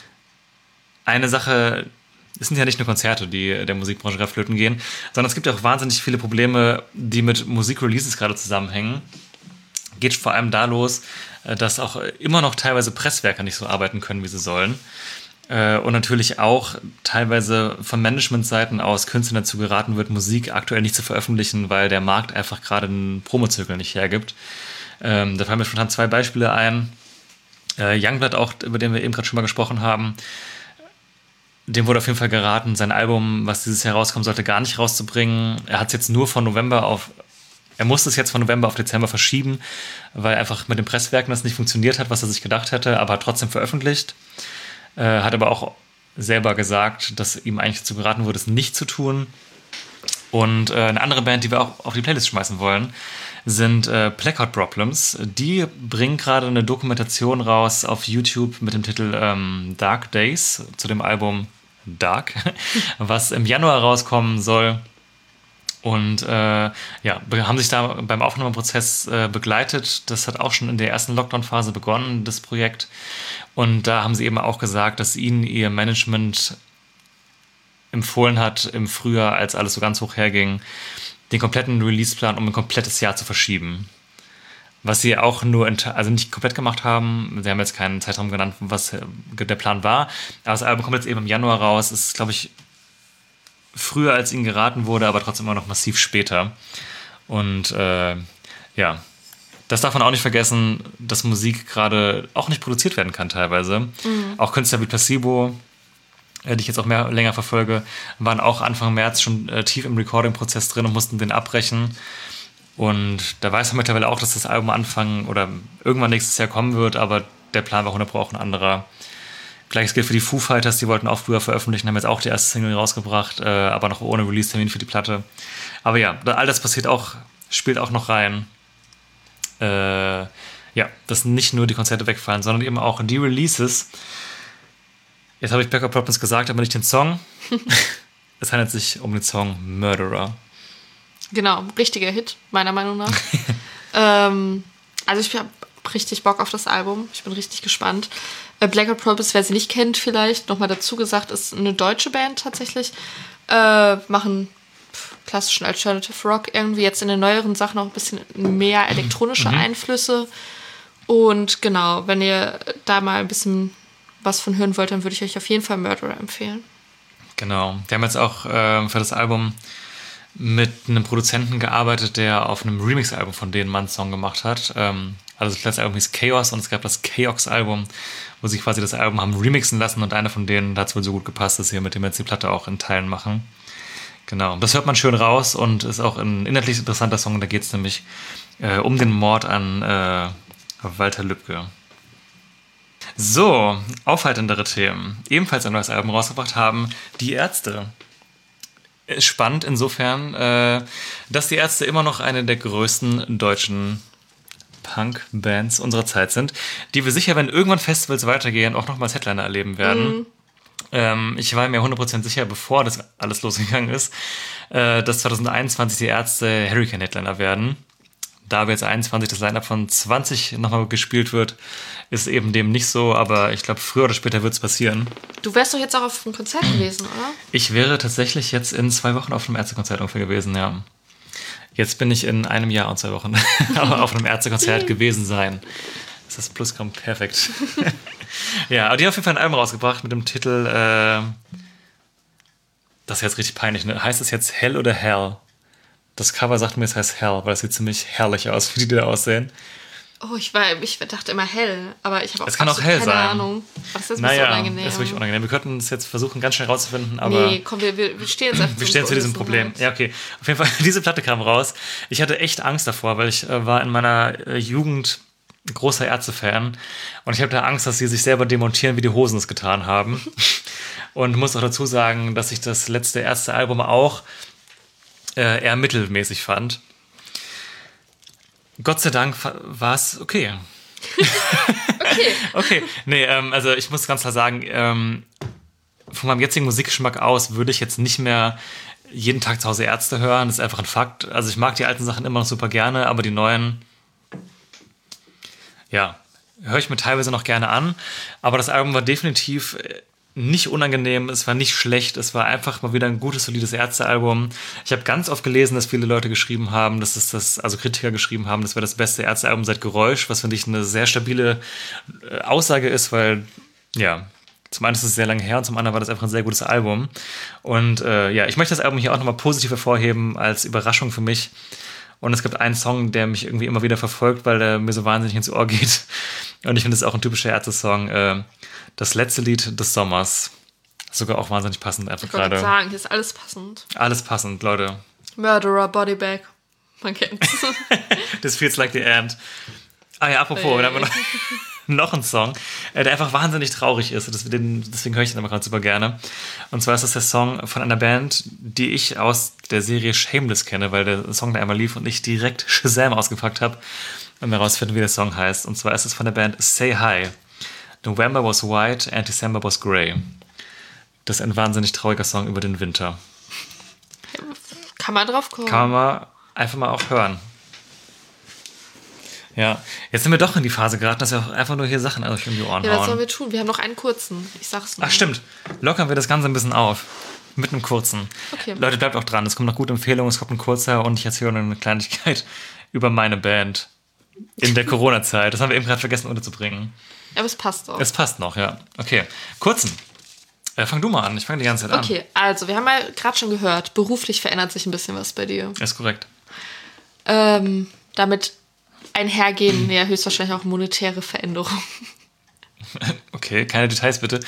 eine Sache, es sind ja nicht nur Konzerte, die der Musikbranche gerade flöten gehen, sondern es gibt ja auch wahnsinnig viele Probleme, die mit Musikreleases gerade zusammenhängen. Geht vor allem da los, dass auch immer noch teilweise Presswerke nicht so arbeiten können, wie sie sollen. Und natürlich auch teilweise von Managementseiten aus Künstlern dazu geraten wird, Musik aktuell nicht zu veröffentlichen, weil der Markt einfach gerade einen Promozirkel nicht hergibt. Ähm, da fallen mir spontan zwei Beispiele ein. Äh, Youngblood auch, über den wir eben gerade schon mal gesprochen haben, dem wurde auf jeden Fall geraten, sein Album, was dieses Jahr rauskommen sollte, gar nicht rauszubringen. Er hat es jetzt nur von November auf, er musste es jetzt von November auf Dezember verschieben, weil einfach mit den Presswerken das nicht funktioniert hat, was er sich gedacht hätte, aber hat trotzdem veröffentlicht. Äh, hat aber auch selber gesagt, dass ihm eigentlich dazu geraten wurde, es nicht zu tun. Und äh, eine andere Band, die wir auch auf die Playlist schmeißen wollen, sind äh, Blackout Problems. Die bringen gerade eine Dokumentation raus auf YouTube mit dem Titel ähm, Dark Days zu dem Album Dark, was im Januar rauskommen soll. Und äh, ja, haben sich da beim Aufnahmeprozess äh, begleitet. Das hat auch schon in der ersten Lockdown-Phase begonnen, das Projekt. Und da haben sie eben auch gesagt, dass ihnen ihr Management empfohlen hat, im Frühjahr, als alles so ganz hoch herging, den kompletten Release-Plan um ein komplettes Jahr zu verschieben. Was sie auch nur, also nicht komplett gemacht haben. Sie haben jetzt keinen Zeitraum genannt, was der Plan war. Aber das Album kommt jetzt eben im Januar raus. Ist, glaube ich, früher, als ihnen geraten wurde, aber trotzdem immer noch massiv später. Und äh, ja, das darf man auch nicht vergessen, dass Musik gerade auch nicht produziert werden kann teilweise. Mhm. Auch Künstler wie Placebo, die ich jetzt auch mehr länger verfolge, waren auch Anfang März schon äh, tief im Recording-Prozess drin und mussten den abbrechen. Und da weiß man mittlerweile auch, dass das Album Anfang oder irgendwann nächstes Jahr kommen wird, aber der Plan war hundert Prozent auch ein anderer. Gleiches gilt für die Foo Fighters, die wollten auch früher veröffentlichen, haben jetzt auch die erste Single rausgebracht, äh, aber noch ohne Release-Termin für die Platte. Aber ja, all das passiert auch, spielt auch noch rein. Äh, ja, dass nicht nur die Konzerte wegfallen, sondern eben auch die Releases. Jetzt habe ich Backup Problems gesagt, aber nicht den Song. Es handelt sich um den Song Murderer. Genau, richtiger Hit, meiner Meinung nach. ähm, also ich habe richtig Bock auf das Album. Ich bin richtig gespannt. Äh, Black Eyed Peas, wer sie nicht kennt vielleicht, nochmal dazu gesagt, ist eine deutsche Band tatsächlich. Äh, machen pff, klassischen Alternative Rock irgendwie. Jetzt in den neueren Sachen auch ein bisschen mehr elektronische mhm. Einflüsse. Und genau, wenn ihr da mal ein bisschen was von hören wollt, dann würde ich euch auf jeden Fall Murderer empfehlen. Genau. Die haben jetzt auch äh, für das Album mit einem Produzenten gearbeitet, der auf einem Remix-Album von denen mal einen Song gemacht hat. Ähm, also das letzte Album hieß Chaos und es gab das Chaos-Album, wo sie quasi das Album haben remixen lassen und einer von denen, da hat es wohl so gut gepasst, dass sie mit dem jetzt die Platte auch in Teilen machen. Genau. Das hört man schön raus und ist auch ein inhaltlich interessanter Song. Da geht es nämlich äh, um den Mord an äh, Walter Lübcke. So, aufhaltendere Themen. Ebenfalls ein neues Album rausgebracht haben Die Ärzte. Spannend insofern, äh, dass die Ärzte immer noch eine der größten deutschen Punk-Bands unserer Zeit sind, die wir sicher, wenn irgendwann Festivals weitergehen, auch nochmals Headliner erleben werden. Mhm. Ähm, ich war mir hundert Prozent sicher, bevor das alles losgegangen ist, äh, dass zwanzig einundzwanzig die Ärzte Hurricane-Headliner werden. Da wir jetzt einundzwanzig das Line-Up von zwanzig nochmal gespielt wird, ist eben dem nicht so, aber ich glaube, früher oder später wird es passieren. Du wärst doch jetzt auch auf einem Konzert gewesen, oder? Ich wäre tatsächlich jetzt in zwei Wochen auf einem Ärztekonzert ungefähr gewesen, ja. Jetzt bin ich in einem Jahr und zwei Wochen auf einem Ärztekonzert gewesen sein. Das ist Plus kommt perfekt. Ja, aber die haben auf jeden Fall ein Album rausgebracht mit dem Titel, äh, das ist jetzt richtig peinlich, ne? Heißt es jetzt Hell oder Hell? Das Cover sagt mir, es heißt Hell, weil es sieht ziemlich herrlich aus, wie die da aussehen. Oh, ich, war, ich dachte immer hell, aber ich habe auch, es kann auch hell keine sein. Ahnung. Was ist naja, so unangenehm? Das ist wirklich unangenehm. Wir könnten es jetzt versuchen, ganz schnell rauszufinden, aber... Nee, komm, wir, wir stehen jetzt einfach Wir stehen zu diesem Problem. Ja, okay. Auf jeden Fall, diese Platte kam raus. Ich hatte echt Angst davor, weil ich äh, war in meiner äh, Jugend großer Ärzte-Fan und ich habe da Angst, dass sie sich selber demontieren, wie die Hosen es getan haben. Und muss auch dazu sagen, dass ich das letzte Ärzte-Album auch äh, eher mittelmäßig fand. Gott sei Dank war es okay. Okay. Okay, nee, ähm, also ich muss ganz klar sagen, ähm, von meinem jetzigen Musikgeschmack aus würde ich jetzt nicht mehr jeden Tag zu Hause Ärzte hören. Das ist einfach ein Fakt. Also ich mag die alten Sachen immer noch super gerne, aber die neuen, ja, höre ich mir teilweise noch gerne an. Aber das Album war definitiv nicht unangenehm, es war nicht schlecht, es war einfach mal wieder ein gutes, solides Ärzte-Album. Ich habe ganz oft gelesen, dass viele Leute geschrieben haben, dass es das, also Kritiker geschrieben haben, das wäre das beste Ärzte-Album seit Geräusch, was finde ich eine sehr stabile Aussage ist, weil, ja, zum einen ist es sehr lange her und zum anderen war das einfach ein sehr gutes Album. Und äh, ja, ich möchte das Album hier auch nochmal positiv hervorheben als Überraschung für mich. Und es gibt einen Song, der mich irgendwie immer wieder verfolgt, weil der mir so wahnsinnig ins Ohr geht. Und ich finde, es ist auch ein typischer Ärzte-Song. Äh, das letzte Lied des Sommers. Sogar auch wahnsinnig passend einfach gerade. Ich wollte sagen, hier ist alles passend. Alles passend, Leute. Murderer, Bodybag. Man kennt's. This feels like the end. Ah ja, apropos, hey. Da haben wir noch, noch einen Song, der einfach wahnsinnig traurig ist. Deswegen höre ich den aber gerade super gerne. Und zwar ist das der Song von einer Band, die ich aus der Serie Shameless kenne, weil der Song da einmal lief und ich direkt Shazam ausgepackt habe und herausfinden, wie der Song heißt. Und zwar ist es von der Band Say Hi. November was white and December was grey. Das ist ein wahnsinnig trauriger Song über den Winter. Kann man drauf kommen. Kann man mal einfach mal auch hören. Ja, jetzt sind wir doch in die Phase geraten, dass wir auch einfach nur hier Sachen euch um die Ohren ja, hauen. Was sollen wir tun? Wir haben noch einen kurzen. Ich sag's nur. Ach stimmt, lockern wir das Ganze ein bisschen auf. Mit einem kurzen. Okay. Leute, bleibt auch dran. Es kommt noch gute Empfehlungen, es kommt ein kurzer und ich erzähle eine Kleinigkeit über meine Band in der Corona-Zeit. Das haben wir eben gerade vergessen unterzubringen. Aber es passt auch. Es passt noch, ja. Okay, kurzen. Äh, fang du mal an, ich fange die ganze Zeit an. Okay, also wir haben ja gerade schon gehört, beruflich verändert sich ein bisschen was bei dir. Ist korrekt. Ähm, damit einhergehen ja höchstwahrscheinlich auch monetäre Veränderungen. Okay, keine Details bitte.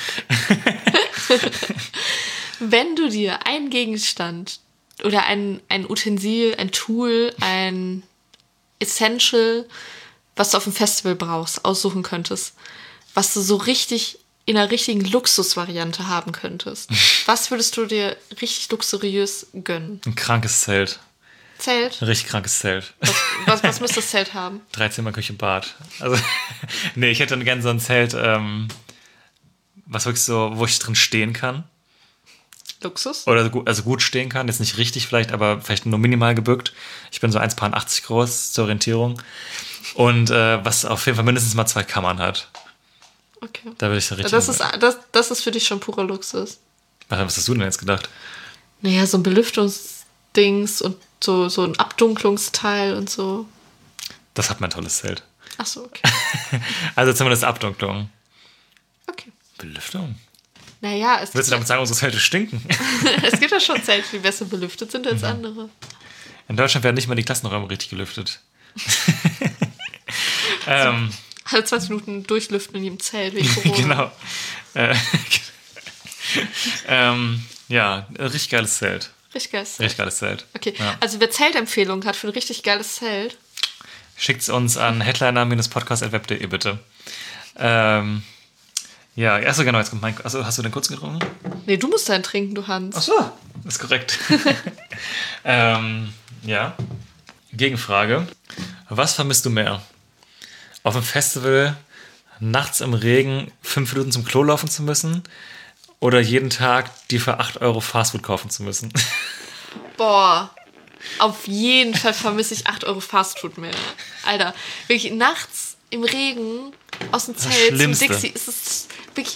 Wenn du dir einen Gegenstand oder ein, ein Utensil, ein Tool, ein Essential, was du auf dem Festival brauchst, aussuchen könntest, was du so richtig in einer richtigen Luxusvariante haben könntest, was würdest du dir richtig luxuriös gönnen? Ein krankes Zelt. Zelt? Ein richtig krankes Zelt. Was, was, was müsste das Zelt haben? Dreizimmer, Küche, Bad. Also, nee, ich hätte dann gerne so ein Zelt, ähm, was wirklich so, wo ich drin stehen kann. Luxus? Oder so gut, also gut stehen kann. Jetzt nicht richtig vielleicht, aber vielleicht nur minimal gebückt. Ich bin so eins Komma achtzig groß zur Orientierung. Und äh, was auf jeden Fall mindestens mal zwei Kammern hat. Okay. Da würde ich so richtig... Das ist, das, das ist für dich schon purer Luxus. Was hast du denn jetzt gedacht? Naja, so ein Belüftungsdings und so, so ein Abdunklungsteil und so. Das hat mein tolles Zelt. Ach so, okay. Also zumindest Abdunklung. Okay. Belüftung? Naja, es Willst du damit sagen, unsere Zelte stinken? es gibt ja schon Zelte, die besser belüftet sind als andere. In Deutschland werden nicht mal die Klassenräume richtig gelüftet. ähm, Alle zwanzig Minuten durchlüften in jedem Zelt wegen Corona. Genau. Äh, ähm, ja, richtig geiles Zelt. Richtig geiles Zelt. Richtig geiles Zelt. Okay, Ja. also wer Zeltempfehlungen hat für ein richtig geiles Zelt, Schickt's uns an headliner podcast at web punkt de bitte. Ähm, ja, achso, genau, jetzt kommt mein... Achso, hast du den kurz getrunken? nee, du musst deinen trinken, du Hans. Achso, ist korrekt. ähm, ja. Gegenfrage. Was vermisst du mehr? Auf dem Festival nachts im Regen fünf Minuten zum Klo laufen zu müssen oder jeden Tag die für acht Euro Fastfood kaufen zu müssen? Boah, auf jeden Fall vermisse ich acht Euro Fastfood mehr. Alter, wirklich nachts im Regen aus dem Das Zelt zum Schlimmste. Dixie ist es wirklich,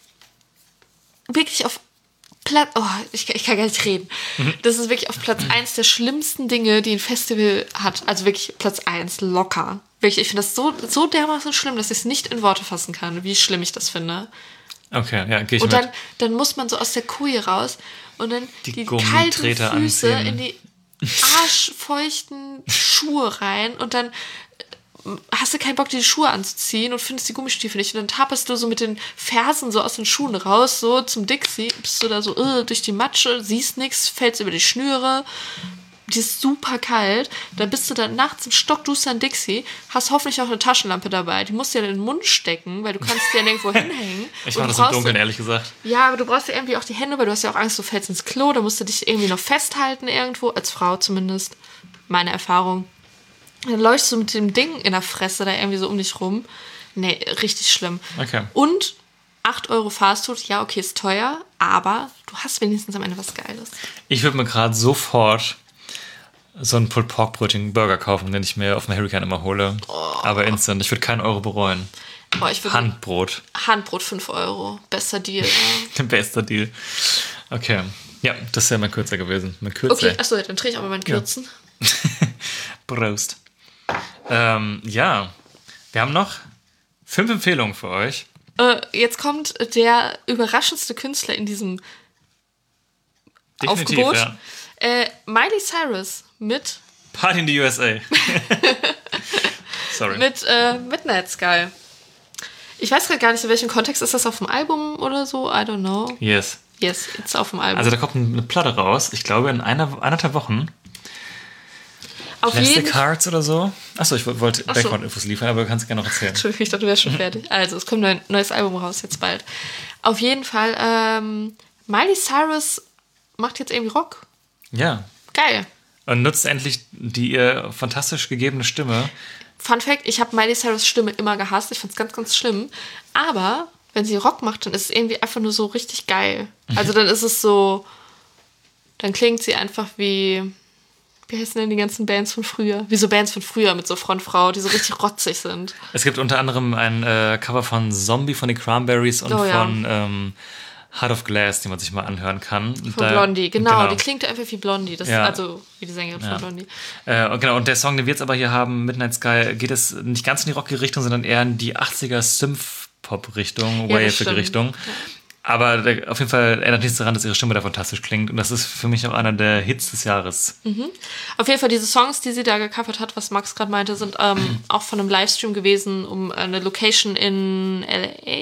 wirklich auf Platz, oh, ich, ich kann gar nicht reden. Das ist wirklich auf Platz eins der schlimmsten Dinge, die ein Festival hat. Also wirklich Platz eins, locker. Wirklich, ich finde das so, so dermaßen schlimm, dass ich es nicht in Worte fassen kann, wie schlimm ich das finde. Okay, ja, gehe ich Und mit. dann, dann muss man so aus der Koje raus und dann Die die, kalten Gummitreter Füße anziehen. in die arschfeuchten Schuhe rein und dann äh, hast du keinen Bock, die Schuhe anzuziehen und findest die Gummistiefel nicht. Und dann tappest du so mit den Fersen so aus den Schuhen raus, so zum Dixie, bist du da so äh, durch die Matsche, siehst nichts, fällst über die Schnüre. Die ist super kalt. Dann bist du dann nachts im stockdusteren Dixie, hast hoffentlich auch eine Taschenlampe dabei. Die musst du ja in den Mund stecken, weil du kannst die ja nirgendwo hinhängen. Ich Und mache du das im brauchst Dunkeln, so- ehrlich gesagt. Ja, aber du brauchst ja irgendwie auch die Hände, weil du hast ja auch Angst, du fällst ins Klo. Da musst du dich irgendwie noch festhalten irgendwo, als Frau zumindest. Meine Erfahrung. Dann läufst du mit dem Ding in der Fresse da irgendwie so um dich rum. Nee, richtig schlimm. Okay. Und acht Euro Fastfood, ja, okay, ist teuer, aber du hast wenigstens am Ende was Geiles. Ich würde mir gerade sofort so einen Pulled Pork Brötchen Burger kaufen, den ich mir auf dem Hurricane immer hole. Aber instant. Ich würde keinen Euro bereuen. Boah, ich würde Handbrot. Handbrot fünf Euro. Bester Deal. Ja. Bester Deal. Okay. Ja, das wäre mein Kürzer gewesen. Mein Kürzer. Okay, achso, dann drehe ich aber meinen Kürzen. Prost. Ähm, ja, wir haben noch fünf Empfehlungen für euch. Äh, jetzt kommt der überraschendste Künstler in diesem Definitiv, Aufgebot. ja. Äh, Miley Cyrus mit, Party in the U S A. Sorry. mit äh, Midnight Sky. Ich weiß gerade gar nicht, in welchem Kontext ist das auf dem Album oder so. I don't know. Yes. Yes, it's auf dem Album. Also da kommt eine Platte raus. Ich glaube in einer, eineinhalb Wochen. auf Plastic jeden Fall. Cards oder so. Achso, ich wollte Ach so. Background-Infos liefern, aber du kannst gerne noch erzählen. Entschuldigung, ich dachte, du wärst schon fertig. Also, es kommt ein neues Album raus, jetzt bald. Auf jeden Fall, ähm, Miley Cyrus macht jetzt irgendwie Rock. Ja. Geil. Und nutzt endlich die ihr fantastisch gegebene Stimme. Fun Fact, ich habe Miley Cyrus Stimme immer gehasst. Ich fand's ganz, ganz schlimm. Aber wenn sie Rock macht, dann ist es irgendwie einfach nur so richtig geil. Also dann ist es so, dann klingt sie einfach wie, wie heißen denn die ganzen Bands von früher? Wie so Bands von früher mit so Frontfrau, die so richtig rotzig sind. Es gibt unter anderem ein äh, Cover von Zombie von den Cranberries und Oh ja. von ähm, Heart of Glass, die man sich mal anhören kann. Von Da- Blondie, genau, Die klingt einfach wie Blondie. Das Ja. ist also wie die Sängerin Ja. von Blondie. Äh, und genau, und der Song, den wir jetzt aber hier haben, Midnight Sky, geht es nicht ganz in die rockige Richtung, sondern eher in die achtziger Synth-Pop-Richtung, Ja, das Wave-Richtung. stimmt. Aber der, auf jeden Fall ändert nichts daran, dass ihre Stimme da fantastisch klingt. Und das ist für mich auch einer der Hits des Jahres. Mhm. Auf jeden Fall, diese Songs, die sie da gecovert hat, was Max gerade meinte, sind ähm, auch von einem Livestream gewesen, um eine Location in L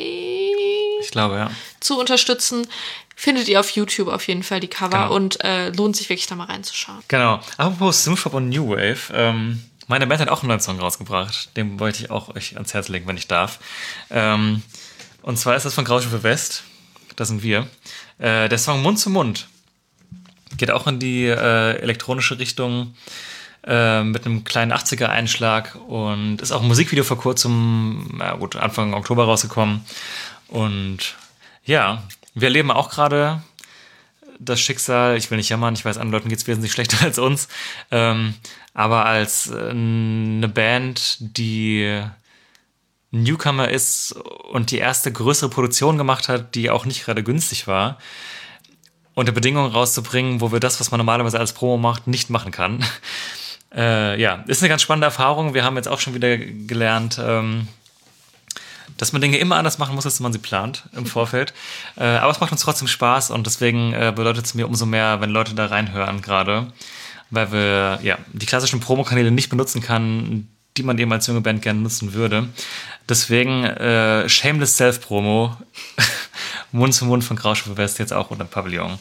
A Ich glaube, ja. zu unterstützen. Findet ihr auf YouTube auf jeden Fall die Cover Genau. und äh, lohnt sich wirklich da mal reinzuschauen. Genau. Apropos Synthpop und New Wave. Ähm, meine Band hat auch einen neuen Song rausgebracht. Den wollte ich auch euch ans Herz legen, wenn ich darf. Ähm, und zwar ist das von Graustufe West. Das sind wir. Äh, der Song Mund zu Mund geht auch in die äh, elektronische Richtung äh, mit einem kleinen achtziger-Einschlag und ist auch ein Musikvideo vor kurzem, ja gut, Anfang Oktober rausgekommen. Und ja, wir erleben auch gerade das Schicksal, ich will nicht jammern, ich weiß, anderen Leuten geht es wesentlich schlechter als uns, ähm, aber als äh, eine Band, die Newcomer ist und die erste größere Produktion gemacht hat, die auch nicht gerade günstig war, unter Bedingungen rauszubringen, wo wir das, was man normalerweise als Promo macht, nicht machen kann. Äh, ja, ist eine ganz spannende Erfahrung. Wir haben jetzt auch schon wieder gelernt, ähm, dass man Dinge immer anders machen muss, als man sie plant im Vorfeld. Äh, aber es macht uns trotzdem Spaß und deswegen äh, bedeutet es mir umso mehr, wenn Leute da reinhören gerade, weil wir ja die klassischen Promokanäle nicht benutzen kann, die man eben als junge Band gerne nutzen würde. Deswegen äh, Shameless Self-Promo, Mund zu Mund von Graustufe West jetzt auch unter Pavillon.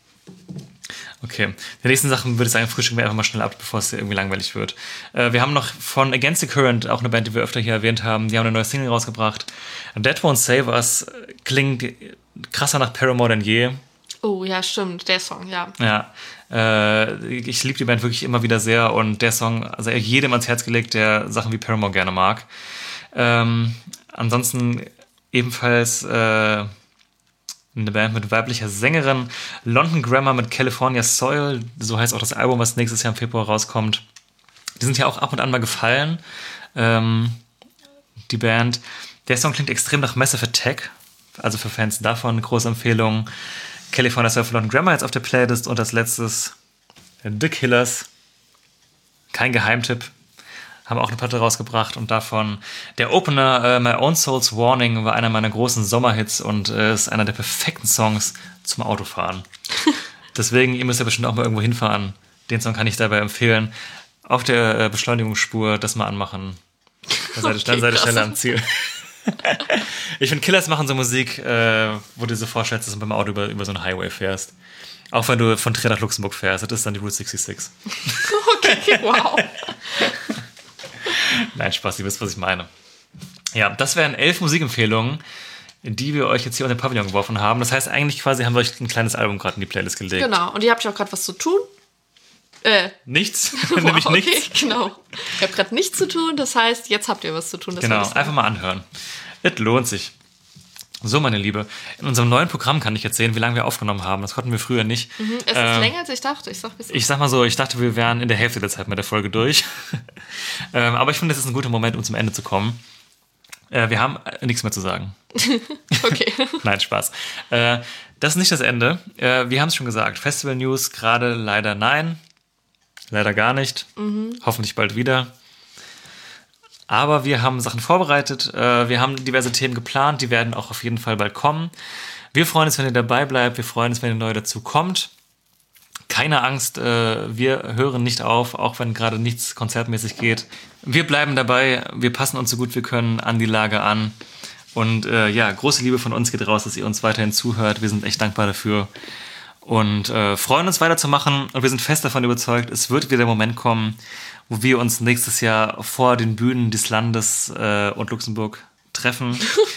Okay, die nächsten Sachen würde ich sagen, frühstücken wir einfach mal schnell ab, bevor es irgendwie langweilig wird. Äh, wir haben noch von Against the Current, auch eine Band, die wir öfter hier erwähnt haben, die haben eine neue Single rausgebracht. That Won't Save Us klingt krasser nach Paramore denn je. Oh ja, stimmt, der Song, ja. Ja, äh, ich liebe die Band wirklich immer wieder sehr und der Song, also jedem ans Herz gelegt, der Sachen wie Paramore gerne mag. Ähm, ansonsten ebenfalls äh, eine Band mit weiblicher Sängerin, London Grammar mit California Soil, so heißt auch das Album, was nächstes Jahr im Februar rauskommt. Die sind ja auch ab und an mal gefallen, ähm, die Band. Der Song klingt extrem nach Massive Attack, also für Fans davon eine große Empfehlung. California Soil von London Grammar jetzt auf der Playlist und als letztes The Killers, kein Geheimtipp, haben auch eine Platte rausgebracht und davon der Opener uh, My Own Soul's Warning war einer meiner großen Sommerhits und uh, ist einer der perfekten Songs zum Autofahren. Deswegen, ihr müsst ja bestimmt auch mal irgendwo hinfahren. Den Song kann ich dabei empfehlen. Auf der uh, Beschleunigungsspur das mal anmachen. Dann seid, okay, dann seid ihr schneller am Ziel. Ich finde, Killers machen so Musik, äh, wo du dir so vorstellst, dass du beim Auto über, über so einen Highway fährst. Auch wenn du von Trier nach Luxemburg fährst. Das ist dann die Route sechsundsechzig. Okay, wow. Nein, Spaß, ihr wisst, was ich meine. Ja, das wären elf Musikempfehlungen, die wir euch jetzt hier unter den Pavillon geworfen haben. Das heißt, eigentlich quasi haben wir euch ein kleines Album gerade in die Playlist gelegt. Genau, und ihr habt ja auch gerade was zu tun. Äh. Nichts, Wow, nämlich okay, nichts. Genau. Ihr habt gerade nichts zu tun, das heißt, jetzt habt ihr was zu tun. Das Genau, einfach mal anhören. Es lohnt sich. So, meine Liebe, in unserem neuen Programm kann ich jetzt sehen, wie lange wir aufgenommen haben. Das konnten wir früher nicht. Mhm, es ist ähm, länger, als ich dachte. Ich sag, ich sag mal so, ich dachte, wir wären in der Hälfte der Zeit mit der Folge durch. ähm, aber ich finde, es ist ein guter Moment, um zum Ende zu kommen. Äh, wir haben äh, nichts mehr zu sagen. Okay. Nein, Spaß. Äh, das ist nicht das Ende. Äh, wir haben es schon gesagt. Festival News gerade leider nein. Leider gar nicht. Mhm. Hoffentlich bald wieder. Aber wir haben Sachen vorbereitet. Äh, wir haben diverse Themen geplant. Die werden auch auf jeden Fall bald kommen. Wir freuen uns, wenn ihr dabei bleibt. Wir freuen uns, wenn ihr neu dazu kommt. Keine Angst, äh, wir hören nicht auf, auch wenn gerade nichts konzertmäßig geht. Wir bleiben dabei. Wir passen uns so gut wir können an die Lage an. Und äh, ja, große Liebe von uns geht raus, dass ihr uns weiterhin zuhört. Wir sind echt dankbar dafür. Und äh, freuen uns weiterzumachen. Und wir sind fest davon überzeugt, es wird wieder der Moment kommen, wo wir uns nächstes Jahr vor den Bühnen des Landes äh, und Luxemburg treffen.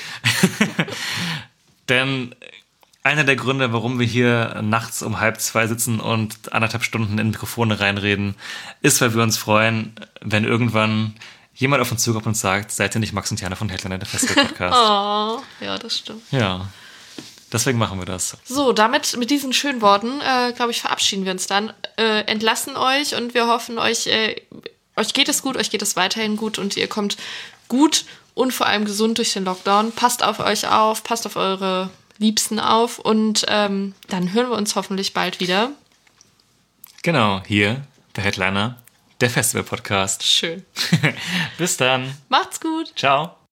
Denn einer der Gründe, warum wir hier nachts um halb zwei sitzen und anderthalb Stunden in Mikrofone reinreden, ist, weil wir uns freuen, wenn irgendwann jemand auf uns zukommt und sagt, seid ihr nicht Max und Jana von Headliner, der Festival-Podcast? Oh, ja, das stimmt. Ja. Deswegen machen wir das. So, damit, mit diesen schönen Worten, äh, glaube ich, verabschieden wir uns dann, äh, entlassen euch und wir hoffen, euch, äh, euch geht es gut, euch geht es weiterhin gut und ihr kommt gut und vor allem gesund durch den Lockdown. Passt auf euch auf, passt auf eure Liebsten auf und ähm, dann hören wir uns hoffentlich bald wieder. Genau, hier, der Headliner, der Festival-Podcast. Schön. Bis dann. Macht's gut. Ciao.